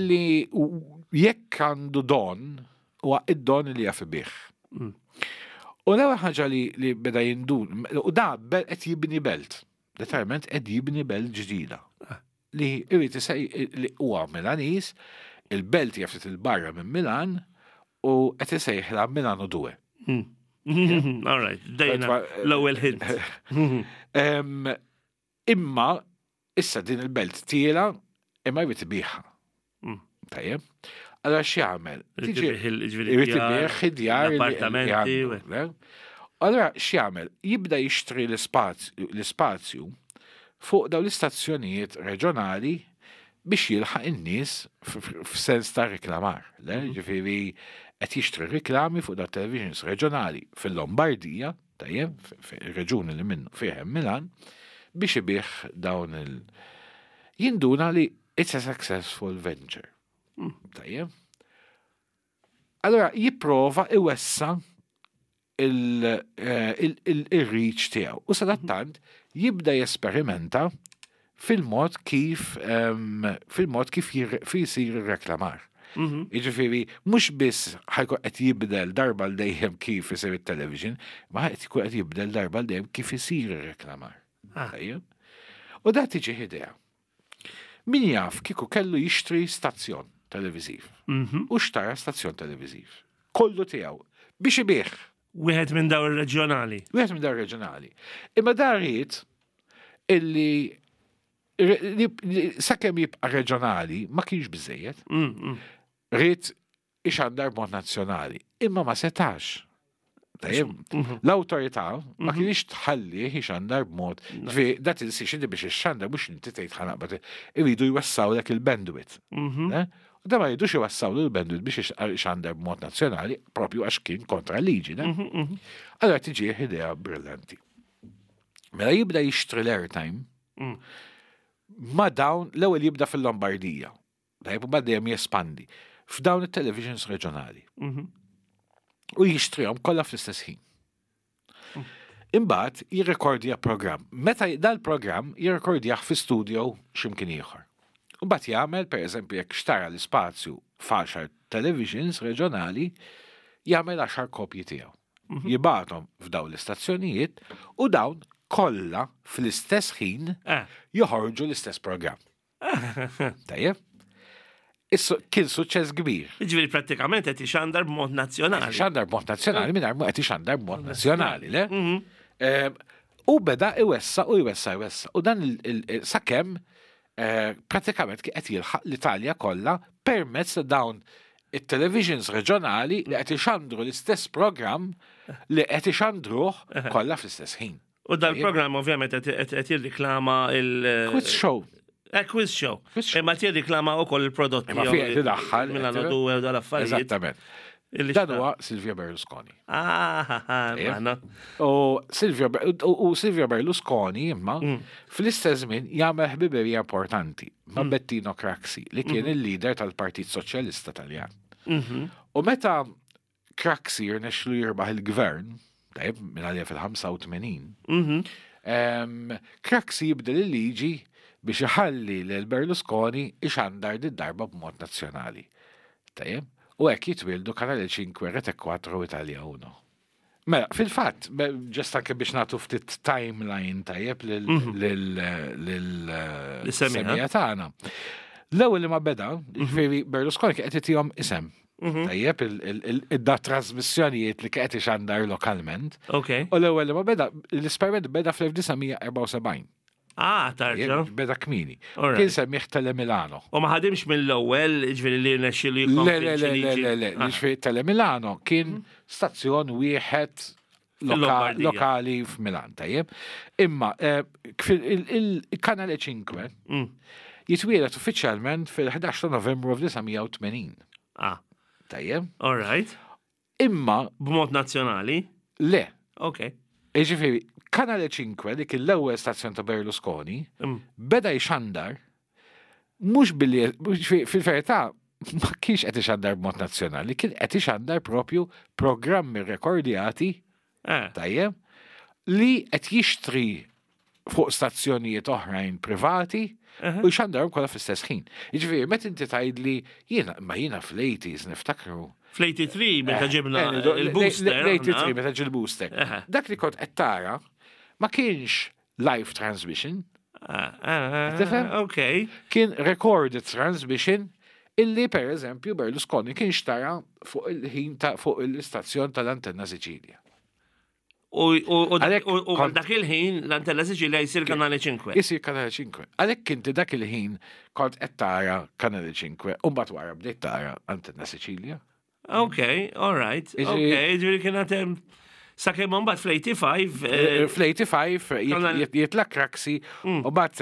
jekk għandu don, u id-don li jaffibiħ. U l-ewwel ħaġa li beda jindu, u da qed jibni belt, determent qed jibni belt ġdida. Li irrid li huwa Milanis, il-belt jaftit il-barra minn Milan u qed isejħla Milano due. All right, dejna l-ewwel hint. Imma issa din il-belt tiela imma jrid ibiħha. Tajjeb. Allora x'jagħmel? Irid ibih id-djar l-appartamenti. Allora x'jagħmel? Jibda jixtri l-ispazju fuq dawn l-istazzjonijiet reġjonali biex jilħaq in-nies f'sens ta' reklamar. Ġifieri qed jixtri riklami fuq da' televisions reġjonali fil-Lombardija, tajjeb, fir-reġuni li minnu fih Milan, biex ibih dawn il- jinduna li it's a successful venture. Tajjeb. Allora jipprova iwessa il-reach tiegħu. U sadattant jibda jesperimenta fil-mod kif fil-mod kif jisir ir-reklamar. Jiġifieri mhux biss ħajkun qed jibdel darba l dejjem kif isir it-television, ma qed ikun qed jibdel darba l dejjem kif isir ir-reklamar. U da tiġi idea. Min jaf kieku kellu jixtri stazzjon televiżiv. U xtara stazzjon televiżiv. Kollu tiegħu biex ibih. Wieħed minn daw ir-reġjonali. Wieħed minn daw ir-reġjonali. Imma darit illi sakemm jibqa' reġjonali ma kienx biżejjed. Rrid ixandar b'mod nazzjonali. Imma ma setax. L-awtorità ma kienx tħalli ixandar b'mod. Dat il-six inti biex ixandar mhux inti tgħid ħanaqbad iridu jwessawlek il-bandwidth. U da ma jidux jwassawlu l-bandwidth biex ixandar b'mod nazzjonali propju għax kien kontra l-liġi. Allora tiġi idea brillanti. Mela jibda jixtri l-airtime ma dawn l-ewwel jibda fil-Lombardija. Dajb u dejjem jespandi f'dawn it-televisions reġjonali. U jixtrihom kollha fl-istess ħin. Imbagħad jirrekordja programm. Meta dal-programm jirrekordjah fi studio x'imkien ieħor. U mbagħad jagħmel pereżempju jekk xtara l-ispazju f'għaxar televisions reġjonali jagħmel għaxar kopji tiegħu. Jibgħathom f'dawn l-istazzjonijiet u dawn kollha fl-istess ħin joħorġu l-istess programm. Tajjeb? Kien suċċess kbir. Ġifieri prattikament qed ixandar b'mod nazzjonali. Ixandar b'mod nazzjonali mingħajr qed ixandar b'mod nazzjonali, le? U beda iwessa u iwessa iwessa. U dan sakemm prattikament qed jilħaq l-Italja kollha permezz ta' dawn it-televisions reġjonali li qed ixandru l-istess programm li qed ixandruh kollha fl-istess ħin. U dal-programm ovvjament qed jirriklama il- Quiz show. A quiz show. Imma tirriklama wkoll il-prodotti. Ma fih tidaħħal. Minn għandu u dal-affarijiet. Eżattament. Dan huwa Silvio Berlusconi. Ah, U Silvio Berlusconi imma fl-istess żmien jagħmel ħbiberija importanti ma' Bettino Craxi li kien il-lider tal-Partit Soċjalista Taljan. U meta Craxi rnexxlu jirbaħ il-gvern, tajb minn għalija fil-ħamsa u tmenin, Craxi jibdel il-liġi biex iħalli l-Berlusconi ixandar d-darba b'mod nazzjonali. Tajjeb? U hekk jitwildu Kanale ċinkwe Rete kwatro Italja uno. Mela, fil-fatt, ġest anke biex nagħtu ftit timeline tajjeb lil-semija tagħna. L-ewwel li ma beda, ġifieri Berlusconi qed itihom isem. Tajjeb id-da trasmissjonijiet li qed ixandar lokalment. U l-ewwel li ma beda, l-esperiment beda fl-elf-tisa' Ah, tarġa. Beda kmini. Kien semmiħ Telemilano. U ma ħadimx mill-ewwel, ġifieri li nexxielu Le, le, le, le, le, ġifieri Telemilano kien stazzjon wieħed lokali f'Milan, tajjeb. Imma il-Kanale ċinkwe jitwielet uffiċjalment fil-ħdax ta' Novembru f'tisa' u tmenin. Ah. Tajjeb. All right. Imma b'mod nazzjonali? Le. Okay. Ġifieri Kanale ċinkwe dik l-ewwel stazzjon ta' Berlusconi beda jxandar mhux billi fil-verità ma kienx qed ixandar b'mod nazzjonali, kien qed ixandar propju programmi rekordjati tajjeb li qed jixtri fuq stazzjonijiet oħrajn privati u jxandarhom kollha fl-istess ħin. Jiġifieri meta inti tgħidli jiena ma jiena fl-eighties niftakru fl-eighty-three meta ġibna il-booster. L-eighty-three meta ġil booster. Dak li kont qed tara ma kienx live transmission. Ok. Kien recorded transmission illi per eżempju Berlusconi kien xtara fuq il-ħin ta' fuq l-istazzjon tal-Antenna Sicilia. U dak il-ħin l-Antenna Sicilia jisir Kanale ċinkwe. Jisir Kanale ċinkwe. Għalhekk inti dak il-ħin kont qed tara Kanale ċinkwe u mbagħad wara bdejt tara Antenna Sicilia. Ok, all right. Ok, ġifieri kien hemm Sa kemm mbagħad fl-eighty-five fl-eighty-five jitlak Craxi u bat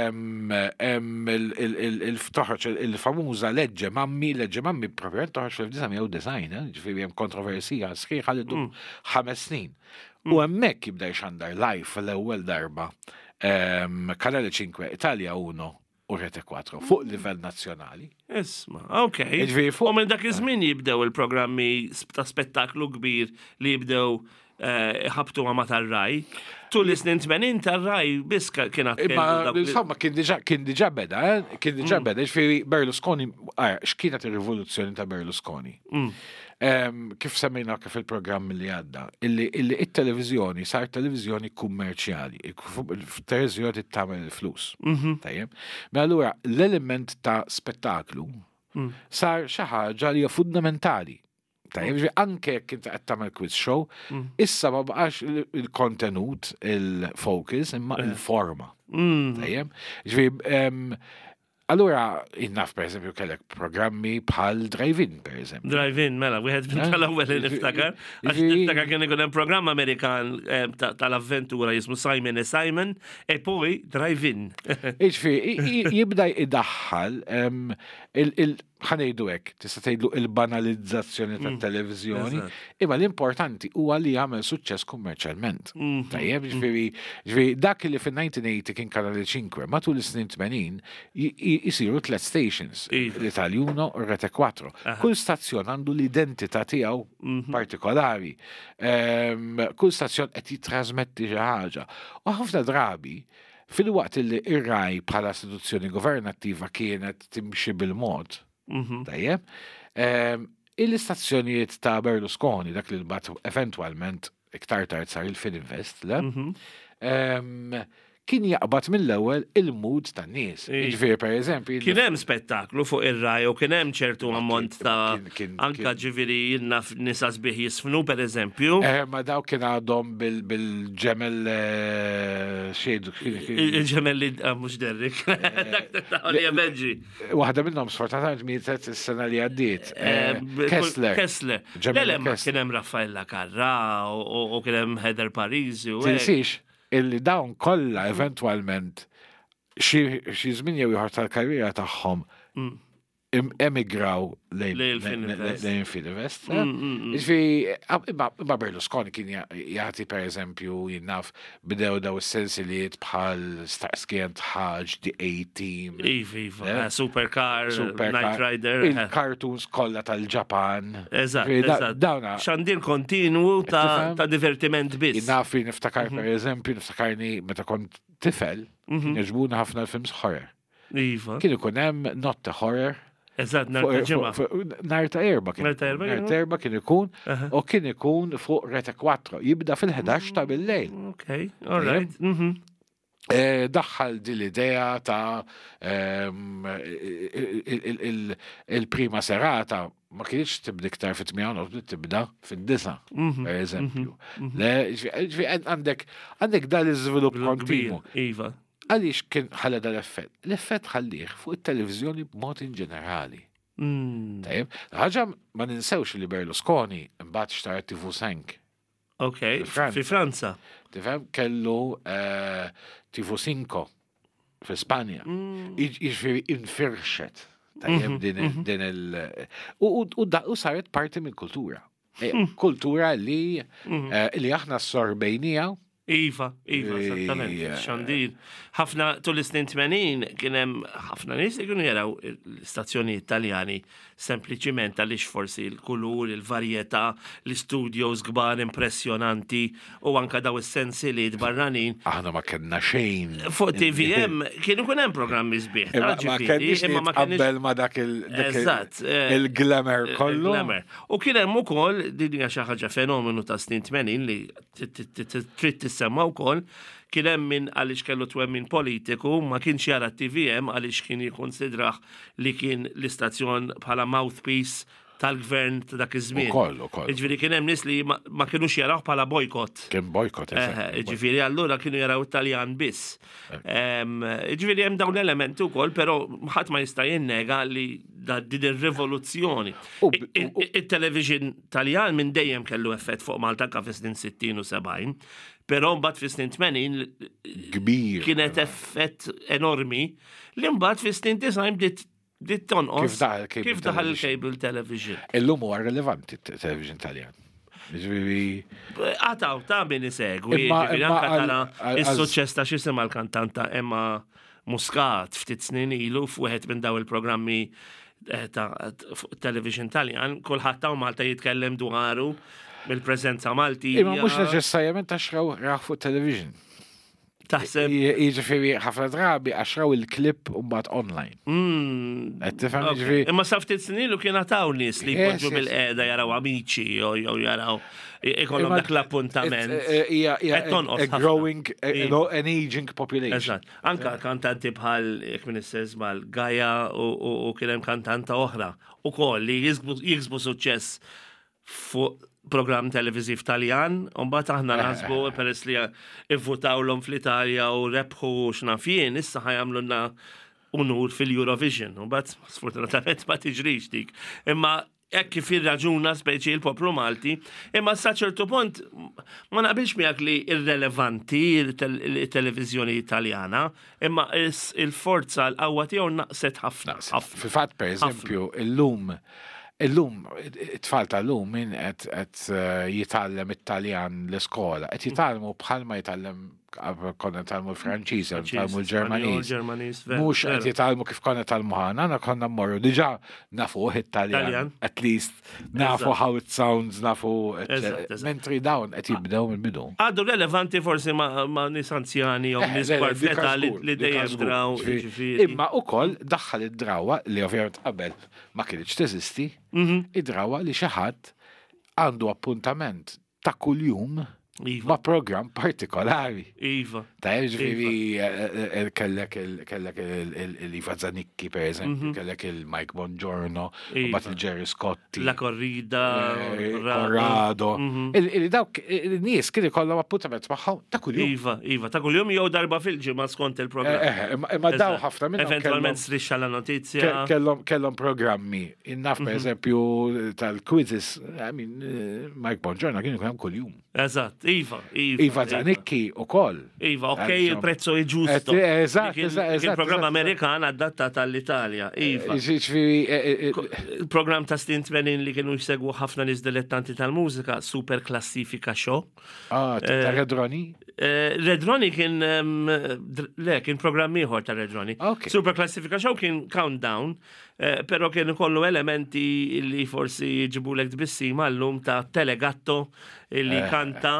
il-toħroġ il-famuża leġġe mammi, leġġe mammi propjament toħroġ fl-nineteen ninety, ġifieri hemm kontroversija sħiħa li dum ħames snin. U hemmhekk jibda jxandar live fl-ewwel darba Kanale cinque Italia uno u Rete quattro fuq livell nazzjonali. Isma, okej. U minn dak iż-żmien jibdew il-programmi ta' spettaklu kbir li jibdew ħabtu għama tar-raj. Tul is-snin tmenin tar-raj biss kien Insomma, kien diġà beda, kien diġà beda, ġifieri Berlusconi, x'kienet ir-rivoluzzjoni ta' Berlusconi? Kif semmejna kif il-programm li għadda, illi it-televizjoni sar televizjoni kummerċjali, il-televizjoni tagħmel il-flus. Tajjeb? Ma allura l-element ta' spettaklu sar xi ħaġa li hija fundamentali. Tajjeb, anke kien qed tagħmel quiz show, issa ma baqax il-kontenut, il-focus, imma il-forma. Tajjeb? Ġifieri allura, innaf, per eżempju, kellek programmi bħal Drive-In, per eżempju. Drive-In, mela, wieħed minn tal-ewwel li niftakar. Għax niftakar kien ikun hemm programm Amerikan tal-avventura jismu Simon e Simon, e poi Drive-In. Iġifieri, jibda jiddaħħal ħanejdu hekk, tista' tgħidlu il-banalizzazzjoni tat-televiżjoni, imma l-importanti huwa li jagħmel suċċess kummerċjalment. Tajjeb, ġifieri dak li fin-nineteen eighty kien Kanale cinque, matul is-snin tmenin jisiru tliet stations, l-Italia uno u Rete quattro. Kull stazzjon għandu l-identità tiegħu partikolari. Kull stazzjon qed jitrasmetti xi ħaġa. U ħafna drabi fil-waqt li ir-Rai bħala istituzzjoni governattiva kienet timxi bil-mod. Tajjeb, il-istazzjonijiet ta' Berlusconi, dak li l-bat eventualment iktar tard sar il-Fininvest, kien jaqbad mill-ewwel il-mood tan-nies. Ġifieri pereżempju. Kien hemm spettaklu fuq ir-Rai u kien hemm ċertu ammont ta' anke ġifieri jinnaf nisa sbieħ jisfnu pereżempju. Ma daw kien għadhom bil-ġemel xejdu. Il-ġemel li mhux Derrick. Dak li Benji. Waħda minnhom sfortunatament mietet is-sena li għaddiet. Kessler. Kessler. Le ma kien hemm Raffaella Carrà u kien hemm Heather Parisi u Tinsix illi dawn kollha eventwalment xi żmien jew ieħor tal-karriera tagħhom emigraw lejn Fininvest. Imma Berlusconi kien jagħti pereżempju jinnaf bidew daw is-sensiliet bħal Starsky and Hutch, The A-Team. Iva, Supercar, Knight Rider. Il-cartoons kollha tal-Ġapan. Eżatt, dawna. Xandir kontinwu ta' divertiment biss. Jinnaf niftakar pereżempju, niftakarni meta kont tifel, jogħġbuni ħafna l-films horror. Iva. Kien ikun hemm Not the Horror. Eżatt, nar ta' ġimgħa. Nar ta' erba' kien. Nar ta' erba' Nar ta' erba' kien ikun u kien ikun fuq Rete quattro. Jibda fil-ħedax ta' bil-lejl. Okay, all right. Daħħal di l-idea ta' il-prima serata ma kienx tibda iktar fit-tmija noqgħod tibda fid-disa, per eżempju. Għandek dan iż-żvilupp kontinu. Iva. Għaliex kien ħalla dal-effett? L-effett ħallih fuq it-televizjoni b'mod in ġenerali. Tajjeb, ħaġa ma ninsewx li Berlusconi mbagħad xtara T V cinque. Ok, fi Franza. Tifhem kellu T V cinque fi Spanja. Jiġifieri infirxet. Tajjeb din il- u saret parti mill-kultura. Kultura li aħna sorbejnija. Iva, Iva, esattament, xandir. ħafna tul is-snin tmenin kien hemm ħafna nies li kienu jaraw l-istazzjoni Italjani sempliċiment għaliex forsi l-kulur, il-varjetà, l-studios kbar impressjonanti u anke daw is-sensiliet barranin. Aħna ma kellna xejn. Fuq T V M kienu kun hemm programmi sbieħ. Ma kenniex nitqabbel ma dak il-glamour kollu. U kien hemm ukoll din hija xi ħaġa fenomenu ta' snin tmenin li trid tissemma wkoll kien hemm min għaliex kellu twemmin politiku ma kienx jara T V M għaliex kien jikkonsidrah li kien l-istazzjon bħala mouthpiece tal-gvern ta' dak iż-żmien. Ukoll, ukoll. Ġifieri kien hemm nies li ma kinux jaraw bħala bojkott. Kien bojkott, ġifieri allura kienu jaraw Taljan biss. Ġifieri hemm dawn l-elementi wkoll, però ħadd ma jista' jinnega li din ir-rivoluzzjoni. It-television Taljan minn dejjem kellu effett fuq Malta anke fis-snin sittin u sebgħin, però mbagħad fis-snin tmenin kbir kienet effett enormi li mbagħad fis-snin tisgħin bdiet Dit tonqos. Kif daħal il-cable television? Illum huwa relevanti television Taljan. Għataw, ta' min isegwi. Anka tara is-suċċess ta' x'isima l-kantanta Emma Muscat ftit snin ilu f'wieħed minn daw il-programmi ta' television Taljan, kulħadd ta' Malta jitkellem dwaru mill-preżenza Maltija. Imma mhux neċessarjament għax raw fuq television. Taħseb. Jiġifieri ħafna drabi għaxraw il-klip u mbagħad online. Qed tifhem jiġifieri. Imma sa ftit snin kien għataw nies li jpoġġu bil-qiegħda jaraw amici jew jaraw ikollhom dak l-appuntament. Hija a growing, an aging population. Eżatt. Anka kantanti bħal jekk min issess mal Gaja u kien hemm kantanta oħra ukoll li jiksbu suċċess fuq program televiziv Taljan, un bat aħna nasbu peress li ivvutawlhom fl-Italja u rebħu x'nafjien, issa ħajamluna unur fil-Eurovision, un bat sfortunatament ma tiġrix dik. Imma hekk kif irraġuna speċi il-poplu Malti, imma sa ċertu punt ma naqbilx miegħek li irrelevanti il-televiżjoni Italjana, imma il-forza l-qawwa tiegħu naqset ħafna. Fil-fatt pereżempju illum Illum, it-tfal tal-lum min qed jitgħallem it-Taljan l-iskola, qed jitgħallmu bħalma jitgħallem konna jitgħallmu l-Franċiż, jitgħallmu l-Ġermaniż. Mhux qed jitgħallmu kif konna jitgħallmu ħana, aħna konna mmorru diġà nafu it-Taljan, at least nafu how it sounds, nafu mentri dawn qed jibdew mill-bidu. Għadu relevanti forsi ma' nies anzjani jew nies kwartetta li dejjem draw. Imma wkoll daħħal id-drawwa li ovvjament qabel ma kienx teżisti, id-drawwa li xi ħadd għandu appuntament ta' kuljum ma' program partikolari. Iva. Ta' ġifieri kellek il-Iva Zanicchi, per eżempju, kellek il-Mike Bongiorno, bat il-Jerry Scotti. La Corrida, Corrado. Dawk il-nies kien ikollhom appuntament magħhom ta' kuljum. Iva, Iva, ta' kuljum jew darba fil-ġimgħa skont il-programm. Imma daw ħafna minnhom. Eventualment striscia la notizja. Kellhom programmi. Innaf per eżempju tal-quizzes, I mean, Mike Bongiorno kien ikun hemm kuljum. Eżatt. Iva, Iva. Iva Zanicchi u koll. Iva, ok, il-prezzo è giusto. Eżatt, eżatt. Il-programma Amerikan adattat għall-Italja. Iva. Il-programm ta' stint menin li kienu jsegwu ħafna nies dilettanti tal-mużika, Super Classifika Show. Ah, ta' Redroni? Redroni kien, le, kien programm ieħor ta' Redroni. Super Classifika Show kien countdown, pero kien kollu elementi li forsi ġibulek tbissi mal-lum ta' Telegatto li kanta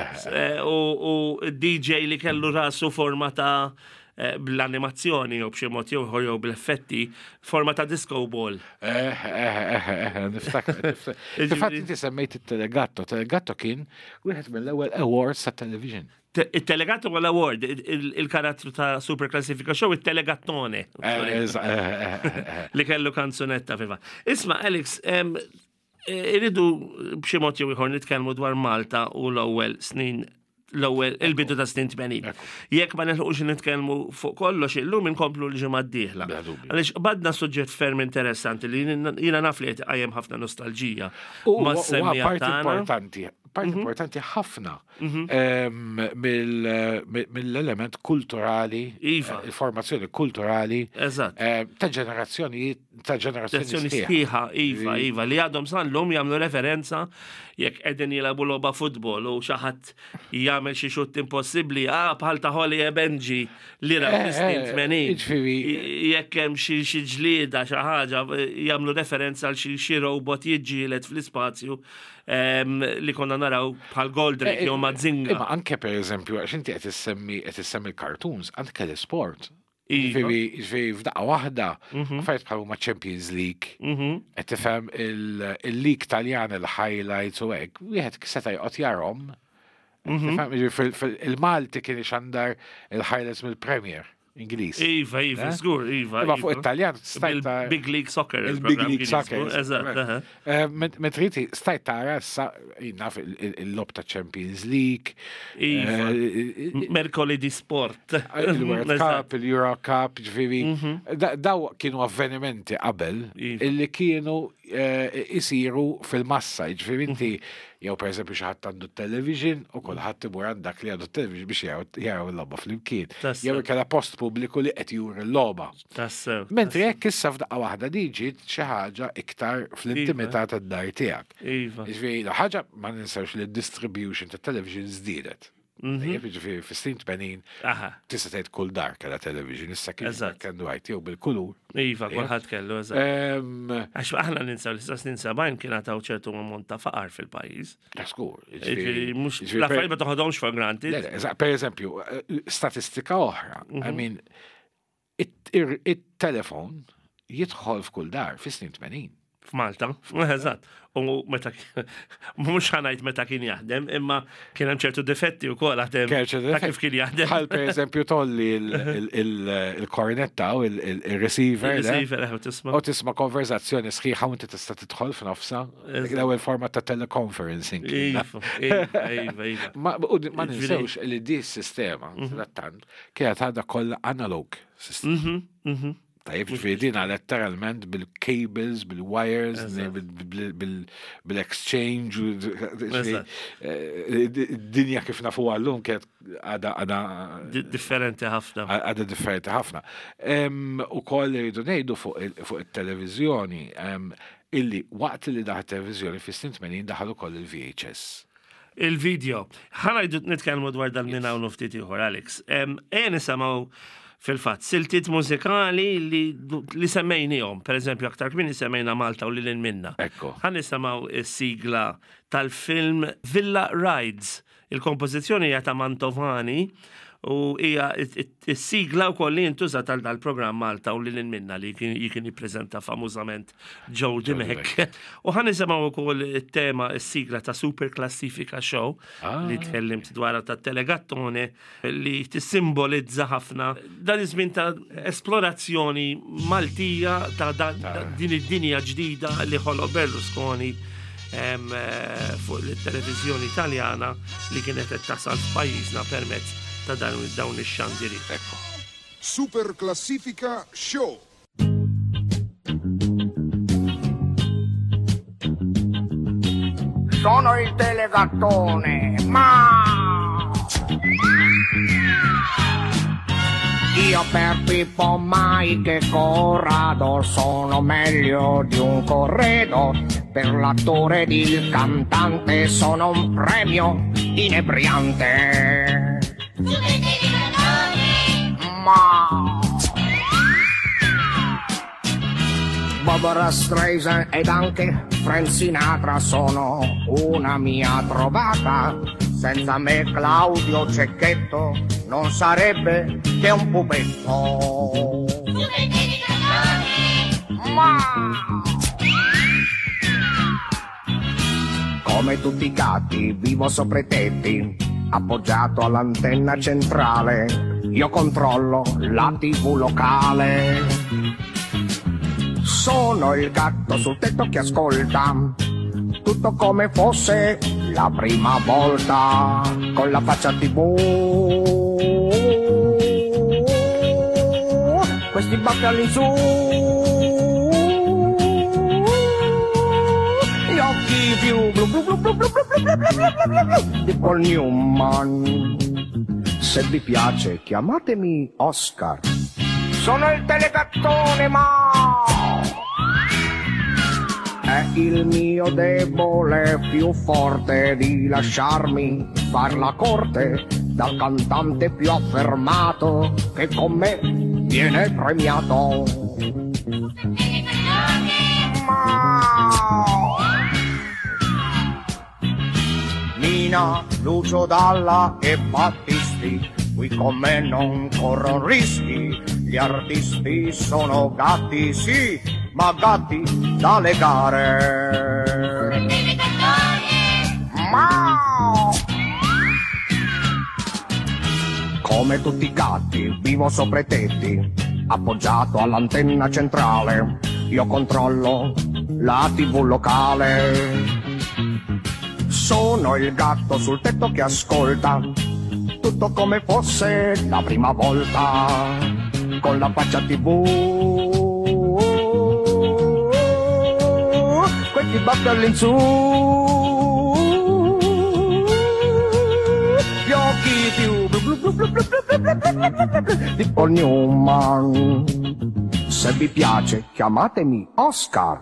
u D J li kellu rasu forma ta' bl-animazzjoni u b'xi mod jew bl-effetti forma ta' disco ball. Eh, eh, eh, niftakar. Fil-fatt inti semmejt it-Telegatto. Telegatto kien wieħed mill-ewwel awards ta' television. Il-Telegatto għal award, il-karattru ta' Super Classifica Show, il-Telegattone. Li kellu kanzunetta fiva. Isma, Alex, iridu b'xi mod jew ieħor nitkellmu dwar Malta u l-ewwel snin l-ewwel il-bidu ta' snin tmenin. Jekk ma nelħuqx nitkellmu fuq kollox illum inkomplu l-ġimgħa d-dieħla. Għaliex badna suġġett ferm interessanti li jiena naf li qed qajjem ħafna nostalġija. Ma semmija importanti, part importanti ħafna mill-element kulturali, il-formazzjoni kulturali ta' ġenerazzjoni ta' ġenerazzjoni sħiħa, iva, iva, li għadhom sanlum jagħmlu referenza jekk qegħdin jilagħbu logħba futbol u xi ħadd jagħmel xi xutt impossibbli, ah bħal ta' Holly Benji li ra fis-snin tmenin. Jekk hemm xi ġlieda xi ħaġa jagħmlu referenza għal xi robot jiġġieled fl-ispazju li konna naraw bħal Goldrake jew Mazinga. Imma anke pereżempju għax inti qed issemmi qed issemmi cartoons anke l-isport. Ġifieri f'daqqa waħda, affarijiet bħal huma Champions League, qed tifhem il-League Taljan il-highlights u hekk, wieħed seta' jqgħod jarhom. Il-Malti kien ixandar il-highlights mill-Premier. Ingliż. Iva, Iva, skur, Iva. Ma fuq Italjan stajta. Big League Soccer. Il-Big League Soccer. Eżatt. Metriti stajta rassa, naf il-lob ta' Champions League. Iva. Merkoledi Sport. Il-World Cup, il-Euro Cup, ġviri. Daw kienu avvenimenti qabel illi kienu isiru fil-massa, ġviri inti jew per eżempju xaħat għandu television u kolħat timur għandak li għandu television biex jgħu l-lobba fl-imkien. Jew kella post pubbliku li qed jur l-logħba. Mentri jekk issa f'daqqa waħda diġi xi ħaġa iktar fl-intimità tad-dar tiegħek. Ġifieri ħaġa ma ninsawx li d-distribution tat-television żdiedet. Ġifieri fis-snin tmenin tista' tgħid kull dar kellha television issa kien kellu għajt jew bil-kulur. Iva, kulħadd kellu eżatt. Għax aħna ninsaw l-istess snin sebgħin kien għataw ċertu ammont ta' faqar fil-pajjiż. Skur. Mhux l-affarijiet ma toħodhomx for granted. Per eżempju, statistika oħra, I mean, it-telefon jidħol f'kull dar fis-snin tmenin. F'Malta, eżatt. U meta mhux ħanajt meta kien jaħdem, imma kien hemm ċertu difetti wkoll għatem ta' kif kien jaħdem. Bħal pereżempju tolli il-kornetta u il-receiver. Il-receiver u tisma'. U tisma' konverzazzjoni sħiħa u inti tista' tidħol f'nofsa. L-ewwel forma ta' teleconferencing. Iva, iva, iva. Ma ninsewx li di s-sistema, tant, kienet għadha kollha analog system. Tajib, ġvidina letteralment bil-cables, bil-wires, bil-exchange, dinja kif nafu għallum kiet għada differenti ħafna. Għada differenti ħafna. U koll rridu nejdu fuq il-televizjoni, illi waqt li daħ televizjoni fi snin tmenin daħalu koll il-V H S. Il-video. ħana jdu nitkellmu dwar dal-mina u nuftiti uħor, Alex. E nisamaw fil-fatt, siltiet mużikali li semmejnijom, per eżempju, aktar kmini semmejna Malta u li l-minna. Ekko. Għan nisimaw il-sigla tal-film Villa Rides. Il-kompozizjoni hija ta' Mantovani u hija il-sigla u kolli jintuża tal-program Malta u li l-minna li kien jippreżenta famużament Joe Dimek. U għan nisimaw u koll il-tema il-sigla ta' Super Classifika Show li tkellimt dwar ta' Telegattone li tissimbolizza ħafna dan iż-żmien ta' esplorazzjoni Maltija ta' din id-dinja ġdida li ħoloq Berlusconi fuq il-televizjoni Italjana li kienet qed tasal f'pajjiżna permezz ta' dawn ix-xandiri. Ecco. Super Classifica Show. Sono il Telegattone, ma io per Pippo mai che Corrado sono meglio di un corredo. Per l'attore ed il cantante sono un premio inebriante. Ma Barbara Streisand ed anche Frank Sinatra sono una mia trovata. Senza me Claudio Cecchetto non sarebbe che un pupetto. Ma come tutti i gatti vivo sopra i tetti, appoggiato all'antenna centrale. Io controllo la tivù locale. Sono il gatto sul tetto che ascolta tutto come fosse la prima volta, con la faccia tivù. Questi baffi all'insù, gli occhi più blu blu blu blu blu blu blu blu blu di Paul Newman. Se vi piace chiamatemi Oscar. Sono il Telegattone, ma è il mio debole più forte di lasciarmi far la corte dal cantante più affermato che con me viene premiato. Ma Nina, Lucio Dalla e Battisti qui con me non corrono rischi. Gli artisti sono gatti, sì, ma gatti da legare. Ma come tutti i gatti, vivo sopra i tetti, appoggiato all'antenna centrale. Io controllo la tivù locale. Sono il gatto sul tetto che ascolta tutto come fosse la prima volta, con la faccia tivù, quei baffi all'insù, gli occhi più blu blu blu blu blu blu blu blu blu di Paul Newman. Se vi piace chiamatemi Oscar.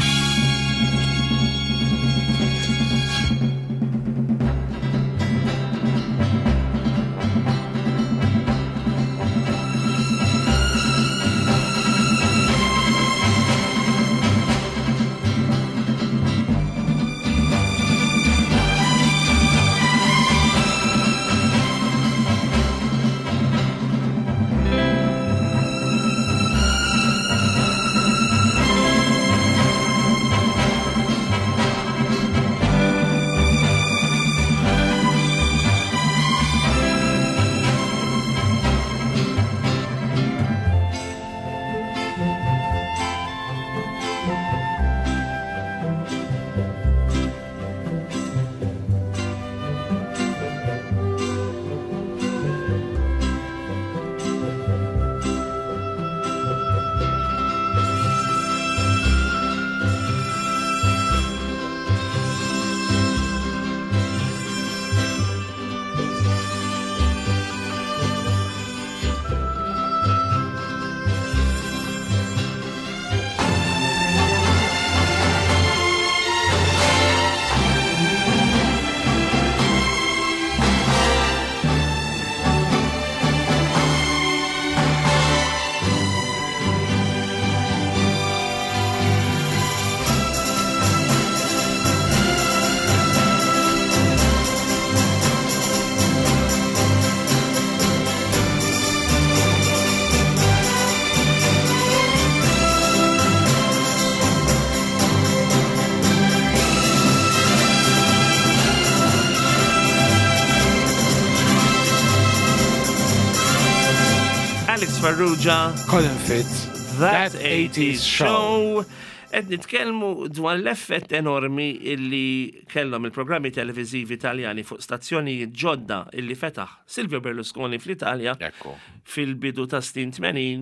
Farrugia, Colin Fitz, That eighties Show. Ed nitkellmu dwar l-effett enormi illi kellhom il-programmi televizivi Italjani fuq stazzjonijiet ġodda illi fetaħ Silvio Berlusconi fl-Italja fil-bidu ta' snin tmenin.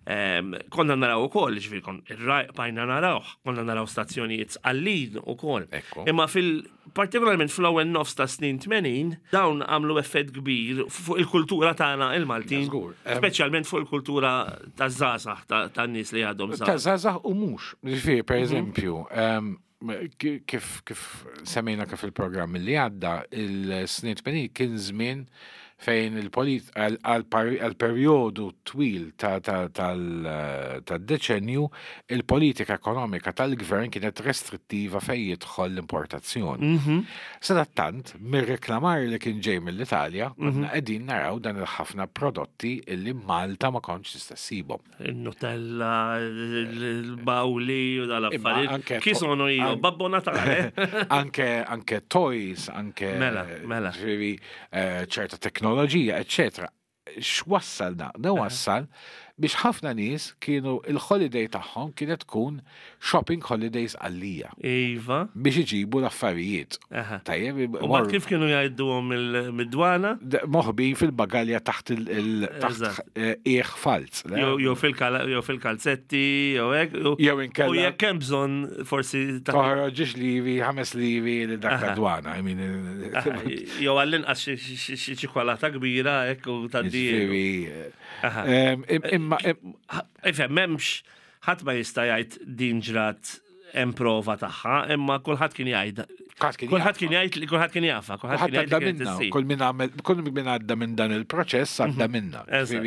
Konna naraw ukoll, ġifieri kon ir-rajq bajna naraw, konna naraw stazzjonijiet għallin ukoll. Imma fil- partikolarment fl-ewwel nofs ta' snin tmenin, dawn għamlu effett kbir fuq il-kultura tagħna il-Maltin, speċjalment fuq il-kultura taż-żgħażagħ tan-nies li għadhom żgħar. Taż-żgħażagħ u mhux. Ġifieri pereżempju, kif kif semmejna kif il-programm li għadda, il-snin tmenin kien żmien fejn il-polit għal-perjodu twil tal-deċenju il-politika ekonomika tal-gvern kienet restrittiva fejn jidħol l-importazzjoni. Sadattant, mir-reklamar li kien ġej mill-Italja, konna qegħdin naraw dan il-ħafna prodotti illi Malta ma kontx tista' ssibhom. Il-Nutella, il-bawli u dal-affarijiet. Chi sono io? Babbo Natale? Anke toys, anke ċerta teknoloġija, eccetera. X'wassal da? Da wassal biex ħafna nies kienu il-holiday tagħhom kienet tkun shopping holidays għalija. Iva. Biex iġibu l-affarijiet. Tajjeb. U ma kif kienu jgħidduhom mid-dwana? Moħbin fil-bagalja taħt il-ieħ falz. Jew fil-kalzetti, jew hekk. Jew inkella. U jekk hemm bżonn forsi toħroġ livi, ħames livi li dak dwana. Jew għall-inqas xi ċokolata kbira hekk u tgħaddi. Imma ifhem m'hemmx ħadd ma jista' jgħid din ġrat hemm prova tagħha, imma kulħadd kien jgħid. Kulħadd kien jgħid li kulħadd kien jafa, kulħadd kien jgħid minna. Kull min għamel, kull min għadda minn dan il-proċess għadda minna.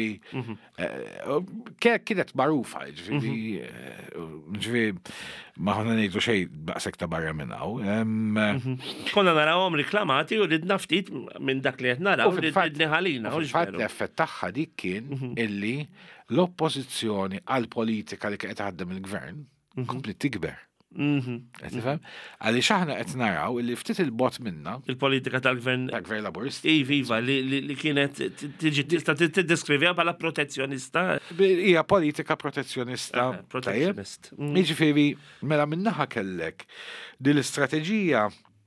Kienet magħrufa, ġifieri ma ħana ngħidu xejn daqshekk ta' barra minn hawn. Konna narawhom riklamati u ridna ftit minn dak li qed naraw ridni ħalina. Fatt l-effett tagħha dik kien illi l-oppożizzjoni għall-politika li qed tgħaddem il-gvern komplet tikber. Għalli xaħna qed naraw li ftit il-bot minna. Il-politika tal-gvern. Tal-gvern laburist. Iva, li kienet tiġi tista' tiddeskrivja bħala protezzjonista. Hija politika protezzjonista. Protezzjonist. Jiġifieri mela minnaħa kellek din l-istrateġija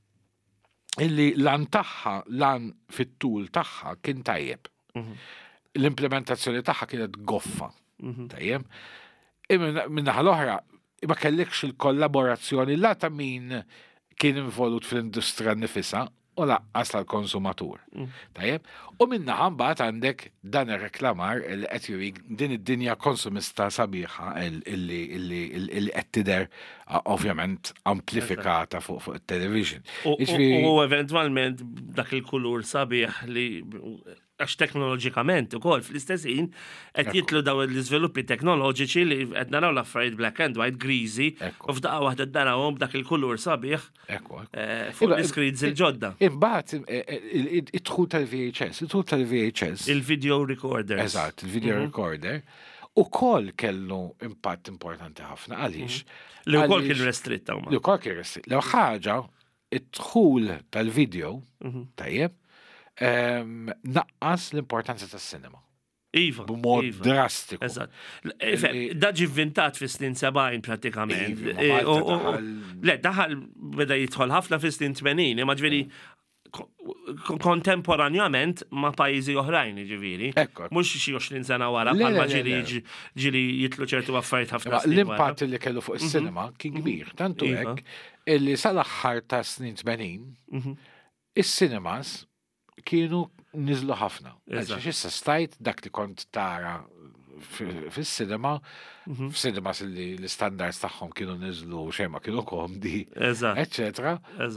illi lan tagħha lan fit-tul tagħha kien tajjeb. L-implementazzjoni tagħha kienet goffa. Tajjeb. Minnaħa l-oħra ma kellekx il-kollaborazzjoni la ta' min kien involut fil-industrija nifisa u laqqas tal-konsumatur. Tajjeb? U minnaħa mbagħad għandek dan ir-reklamar li qed jurik din id-dinja konsumista sabiħa illi qed tidher ovvjament amplifikata fuq it-television. U eventwalment dak il-kulur sabiħ li għax teknoloġikament ukoll fl-istess ħin qed jitlu daw l-iżviluppi teknoloġiċi li qed naraw l-affarijiet black and white greasy u f'daqqa waħda narawhom dak il-kulur sabiħ fuq l-screens il-ġodda. Imbagħad id-dħul tal-V H S, id-dħul tal-V H S. Il-video recorder. Eżatt, il-video recorder. Ukoll kellu impatt importanti ħafna għaliex. Li wkoll kien restritta huma. Li wkoll kien restritta. Lew ħaġa id-dħul tal-video tajjeb naqqas l-importanza tas-sinema. Iva. B'mod drastiku. Eżatt. Da ġi vintat fi snin sebgħin pratikament. Le, daħal beda jidħol ħafna fi snin tmenin, imma ġifieri kontemporanjament ma' pajjiżi oħrajn ġifieri. Mhux xi għoxrin sena wara bħalma ġieli ġieli jitlu ċertu affarijiet ħafna. L-impatt li kellu fuq is-sinema kien kbir, tantu hekk illi sal-aħħar ta' snin tmenin is-cinemas kienu nizlu ħafna. Issa stajt dak li kont tara fis-sinema, f'cinemas li l-standards tagħhom kienu nizlu xejn ma kienu komdi, eċetera.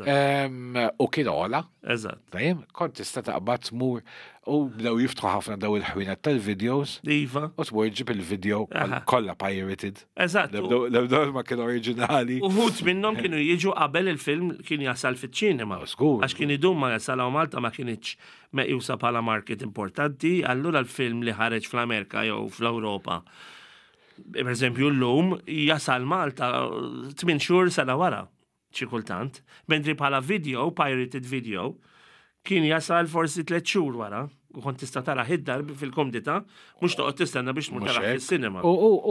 U kienu ola. Tajjem, kont tista' taqbad tmur u bdew jiftħu ħafna daw il-ħwienet tal-videos. Iva. U tmur ġib il-video kollha pirated. Eżatt. L-ebdew ma kienu oriġinali. Uħud minnhom kienu jiġu qabel il-film kien jasal fiċ-ċinema. Għax kien idum ma jasal Malta ma kienx meqjusa bħala market importanti, allura l-film li ħareġ fl-Amerika jew fl-Ewropa. Per eżempju l-lum jasal Malta tmien xhur sena wara xi kultant, mentri bħala video, pirated video, kien jasal forsi tliet xhur wara, u kont tista' tara ħiddar fil-komdita, mhux toqgħod tistenna biex tmur tara fis-sinema.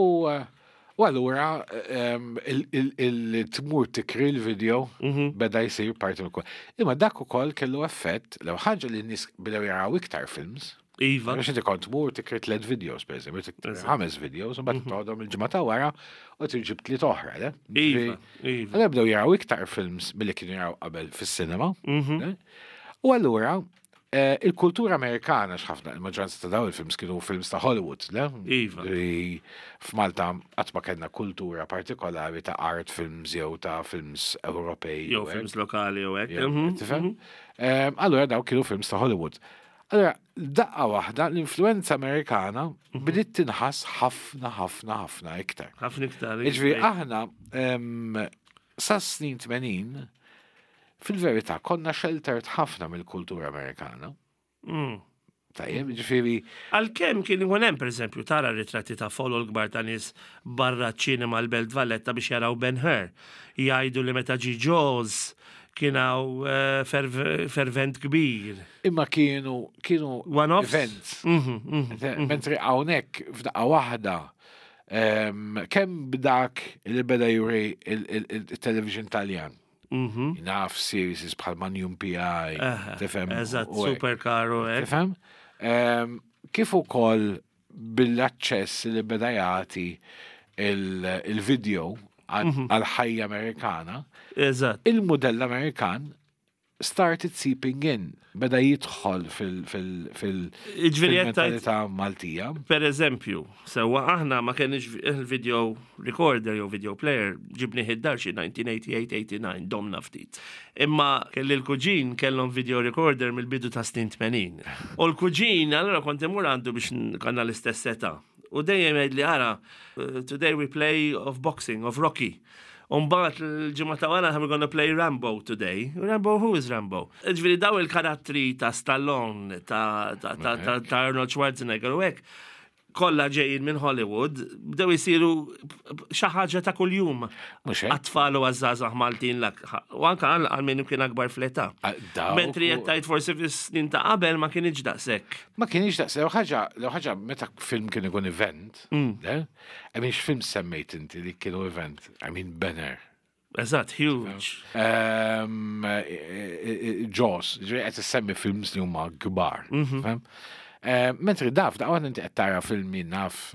U allura il-tmur tikri l-video beda jsir parti mill-kol. Imma dak ukoll kellu effett lew ħaġa li n-nies bdew jaraw iktar films. Iva. Għax inti kont tmur tikri tliet videos, per eżempju, tikri ħames videos, u mbagħad tgħodhom il-ġimgħa ta' wara u tiġib tliet oħra, le? Iva. Iva. Bdew jaraw iktar films milli kienu jaraw qabel fis-sinema. U allura il-kultura Amerikana x'ħafna il-maġġoranza ta' daw il-films kienu films ta' Hollywood, le? Iva. F'Malta qatt ma kellna kultura partikolari ta' art films jew ta' films Ewropej. Jew films lokali jew hekk. Tifhem? Allura daw kienu films ta' Hollywood. Allora, daqqa waħda l-influenza Amerikana bdiet tinħass ħafna ħafna ħafna iktar. Ħafna iktar. Iġri aħna sa snin tmenin fil-verità konna sheltered ħafna mill-kultura Amerikana. Tajjeb, ġifieri. Għalkemm kien ikun hemm pereżempju tara ritratti ta' follow l-kbar ta' nies barra ċ-ċinema l-Belt Valletta biex jaraw Ben-Hur. Jgħidu li meta ġi Jaws kienaw fervent kbir. Imma kienu kienu events. Mentri hawnhekk f'daqqa waħda kemm b'dak li beda juri il-television Taljan. Naf series bħal Manium P I. Tifhem. Eżatt, Supercaro. Tifhem? Kif ukoll bil-aċċess li beda jagħti il-video għal-ħajja Amerikana, il-modell Amerikan started seeping in, beda jidħol fil-mentalità Maltija. Per eżempju, sewa aħna ma kienx il-video recorder jew video player ġibni ħiddar xi nineteen eighty-eight eighty-nine domna ftit. Imma kelli l-kuġin kellhom video recorder mill-bidu ta' snin tmenin. U l-kuġin allura kont imur għandu biex konna l-istess seta'. U dejjem jgħid li ara, today we play of boxing, of Rocky. Umbat l-ġimgħa ta' wara we're gonna play Rambo today. Rambo, who is Rambo? Ġifieri daw il-karattri ta' Stallone, ta' Arnold Schwarzenegger u hekk kollha ġejjin minn Hollywood, bdew isiru xi ħaġa ta' kuljum. Għat-tfal u għażażaħ Maltin lak, u anke għal min kien akbar fl-età. Mentri qed tgħid forsi fis-snin ta' qabel ma kienx daqshekk. Ma kienx daqshekk, ħaġa ħaġa meta film kien ikun event, I mean x'film semmejt inti li kienu event, I mean Banner. Eżatt, huge. Jaws, ġri qed issemmi films li huma kbar. Mentri daf, da għan inti għattara filmi naf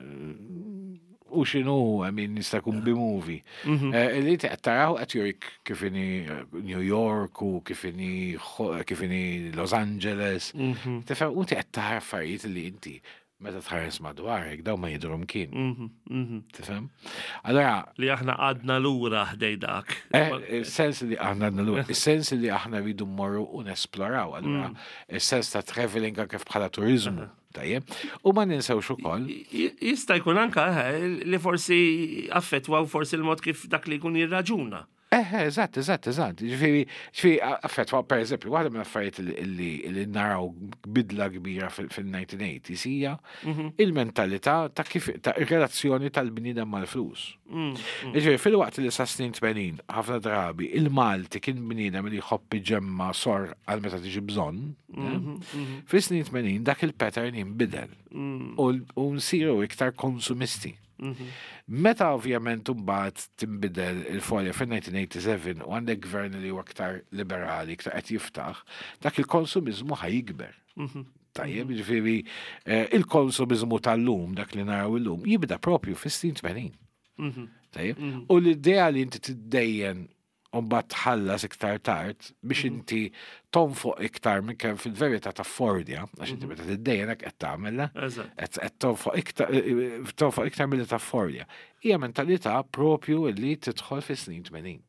u xinu, għamin nistakun bi-movie. Li inti għattaraw għatjurik kifini New York u kifini Los Angeles. Tifem, u inti għattara affarijiet li inti meta tħares madwarek, daw ma jidrum kien. Tifem? Allora. Li aħna għadna l-ura ħdej dak. Il-sens li aħna għadna l-ura. Il-sens li aħna ridu morru un-esploraw. Allora, il-sens ta' traveling kif bħala turizmu. Tajjeb. U ma ninsewx ukoll. Jista' jkun anka li forsi affettwaw forsi l-mod kif dak li jkun jirraġuna. Eh, eżatt, eżatt, eżatt. Ġifieri, ġifieri affettwa per eżempju, waħda minn affarijiet li naraw bidla kbira fil-nineteen eighties hija il-mentalità ta' kif ta' ir-relazzjoni tal-bniedem mal-flus. Ġifieri, fil-waqt li sa snin tmenin ħafna drabi il-Malti kien bniedem li jħobb iġemma sor għal meta tiġi bżonn. Fis-snin tmenin dak il-pattern jinbidel u nsiru iktar konsumisti. Meta ovvjament mbagħad tinbidel il-folja fin-nineteen eighty-seven u għandek gvern li huwa aktar liberali, iktar qed jiftaħ, dak il-konsumiżmu ħajikber. Tajjeb, jiġifieri il-konsumiżmu tal-lum dak li naraw illum jibda propju fis-snin tmenin. Tajjeb? U l-idea li inti tiddejjen u mbagħad tħallas iktar tard biex inti tonfoq iktar minn kemm fil-verità ta' Fordja, għax inti meta tiddejjen hekk qed tagħmilha, qed tonfoq iktar tonfoq iktar milli ta' Fordja. Hija mentalità propju li tidħol fis-snin tmenin.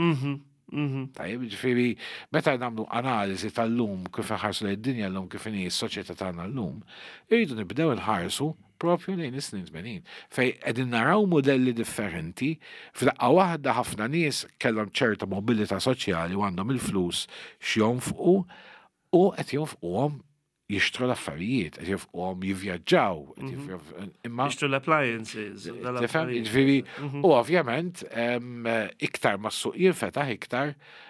Tajjeb, ġifieri meta nagħmlu analiżi tal-lum kif iħarsu lejn id-dinja llum kif inhi s-soċjetà tagħna llum, irridu nibdew inħarsu propju lejn is-snin tmenin. Fej qegħdin naraw modelli differenti, f'daqqa waħda ħafna nies kellhom ċerta mobilità soċjali u għandhom il-flus x'jonfqu u qed jonfquhom jixtru l-affarijiet, qed jonfquhom jivvjaġġaw, imma jixtru l-appliances. Ġifieri, u ovvjament iktar ma s-suq jinfetaħ iktar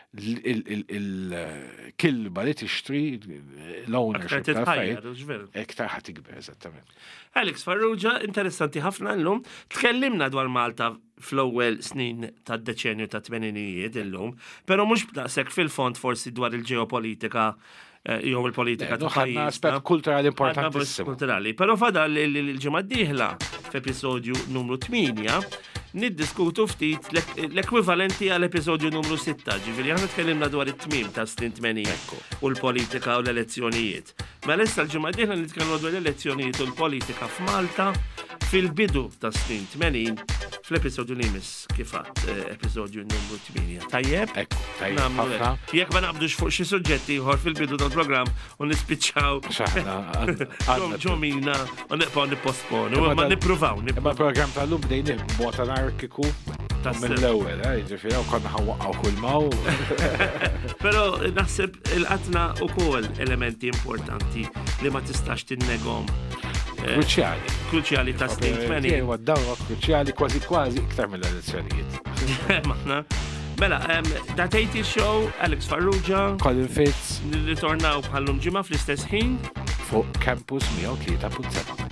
il-kilba li tixtri l-ownership tal-affarijiet iktar ħadd ikber eżattament. Alex Farrugia, interessanti ħafna llum. Tkellimna dwar Malta fl-ewwel snin tad-deċenju ta' tmeninijiet illum, però mhux b'daqshekk fil-fond forsi dwar il-ġeopolitika jew il-politika ta' pajjiż. Ħafna aspett kulturali importantissimu. Kulturali, però fadal il-ġimgħa d-dieħla f'episodju numru tminja niddiskutu ftit l-ekwivalenti għall-episodju numru sitta, ġifieri aħna tkellimna dwar it-tmiem ta' snin tmenin u l-politika u l-elezzjonijiet. Mela issa l-ġimgħa d-dieħla nitkellmu dwar l-elezzjonijiet u l-politika f'Malta fil-bidu ta' snin tmenin fl-episodju li jmiss kif għadt episodju numru tminja. Tajjeb? Ekku, tajjeb. Jekk ma naqbdux fuq xi suġġetti ieħor fil-bidu tal-programm u nispiċċaw ġomina u neqgħu nipposponu, ma nippruvaw. Imma l-programm tal-lum bdejn b'mod anarkiku mill-ewwel, ġifieri konna ħawwaqgħu kull maw. Però naħseb il-qatna wkoll elementi importanti li ma tistax tinnegom. Kruċjali. Kruċjali ta' snin tmenin. Huwa dawra kruċjali kważi kważi iktar mill-elezzjonijiet. Maħna. Mela, that eighties show, Alex Farrugia. Colin Fitz. Nirritornaw bħallum ġimgħa fl-istess ħin. Fuq Campus mija u tlieta punt seba'.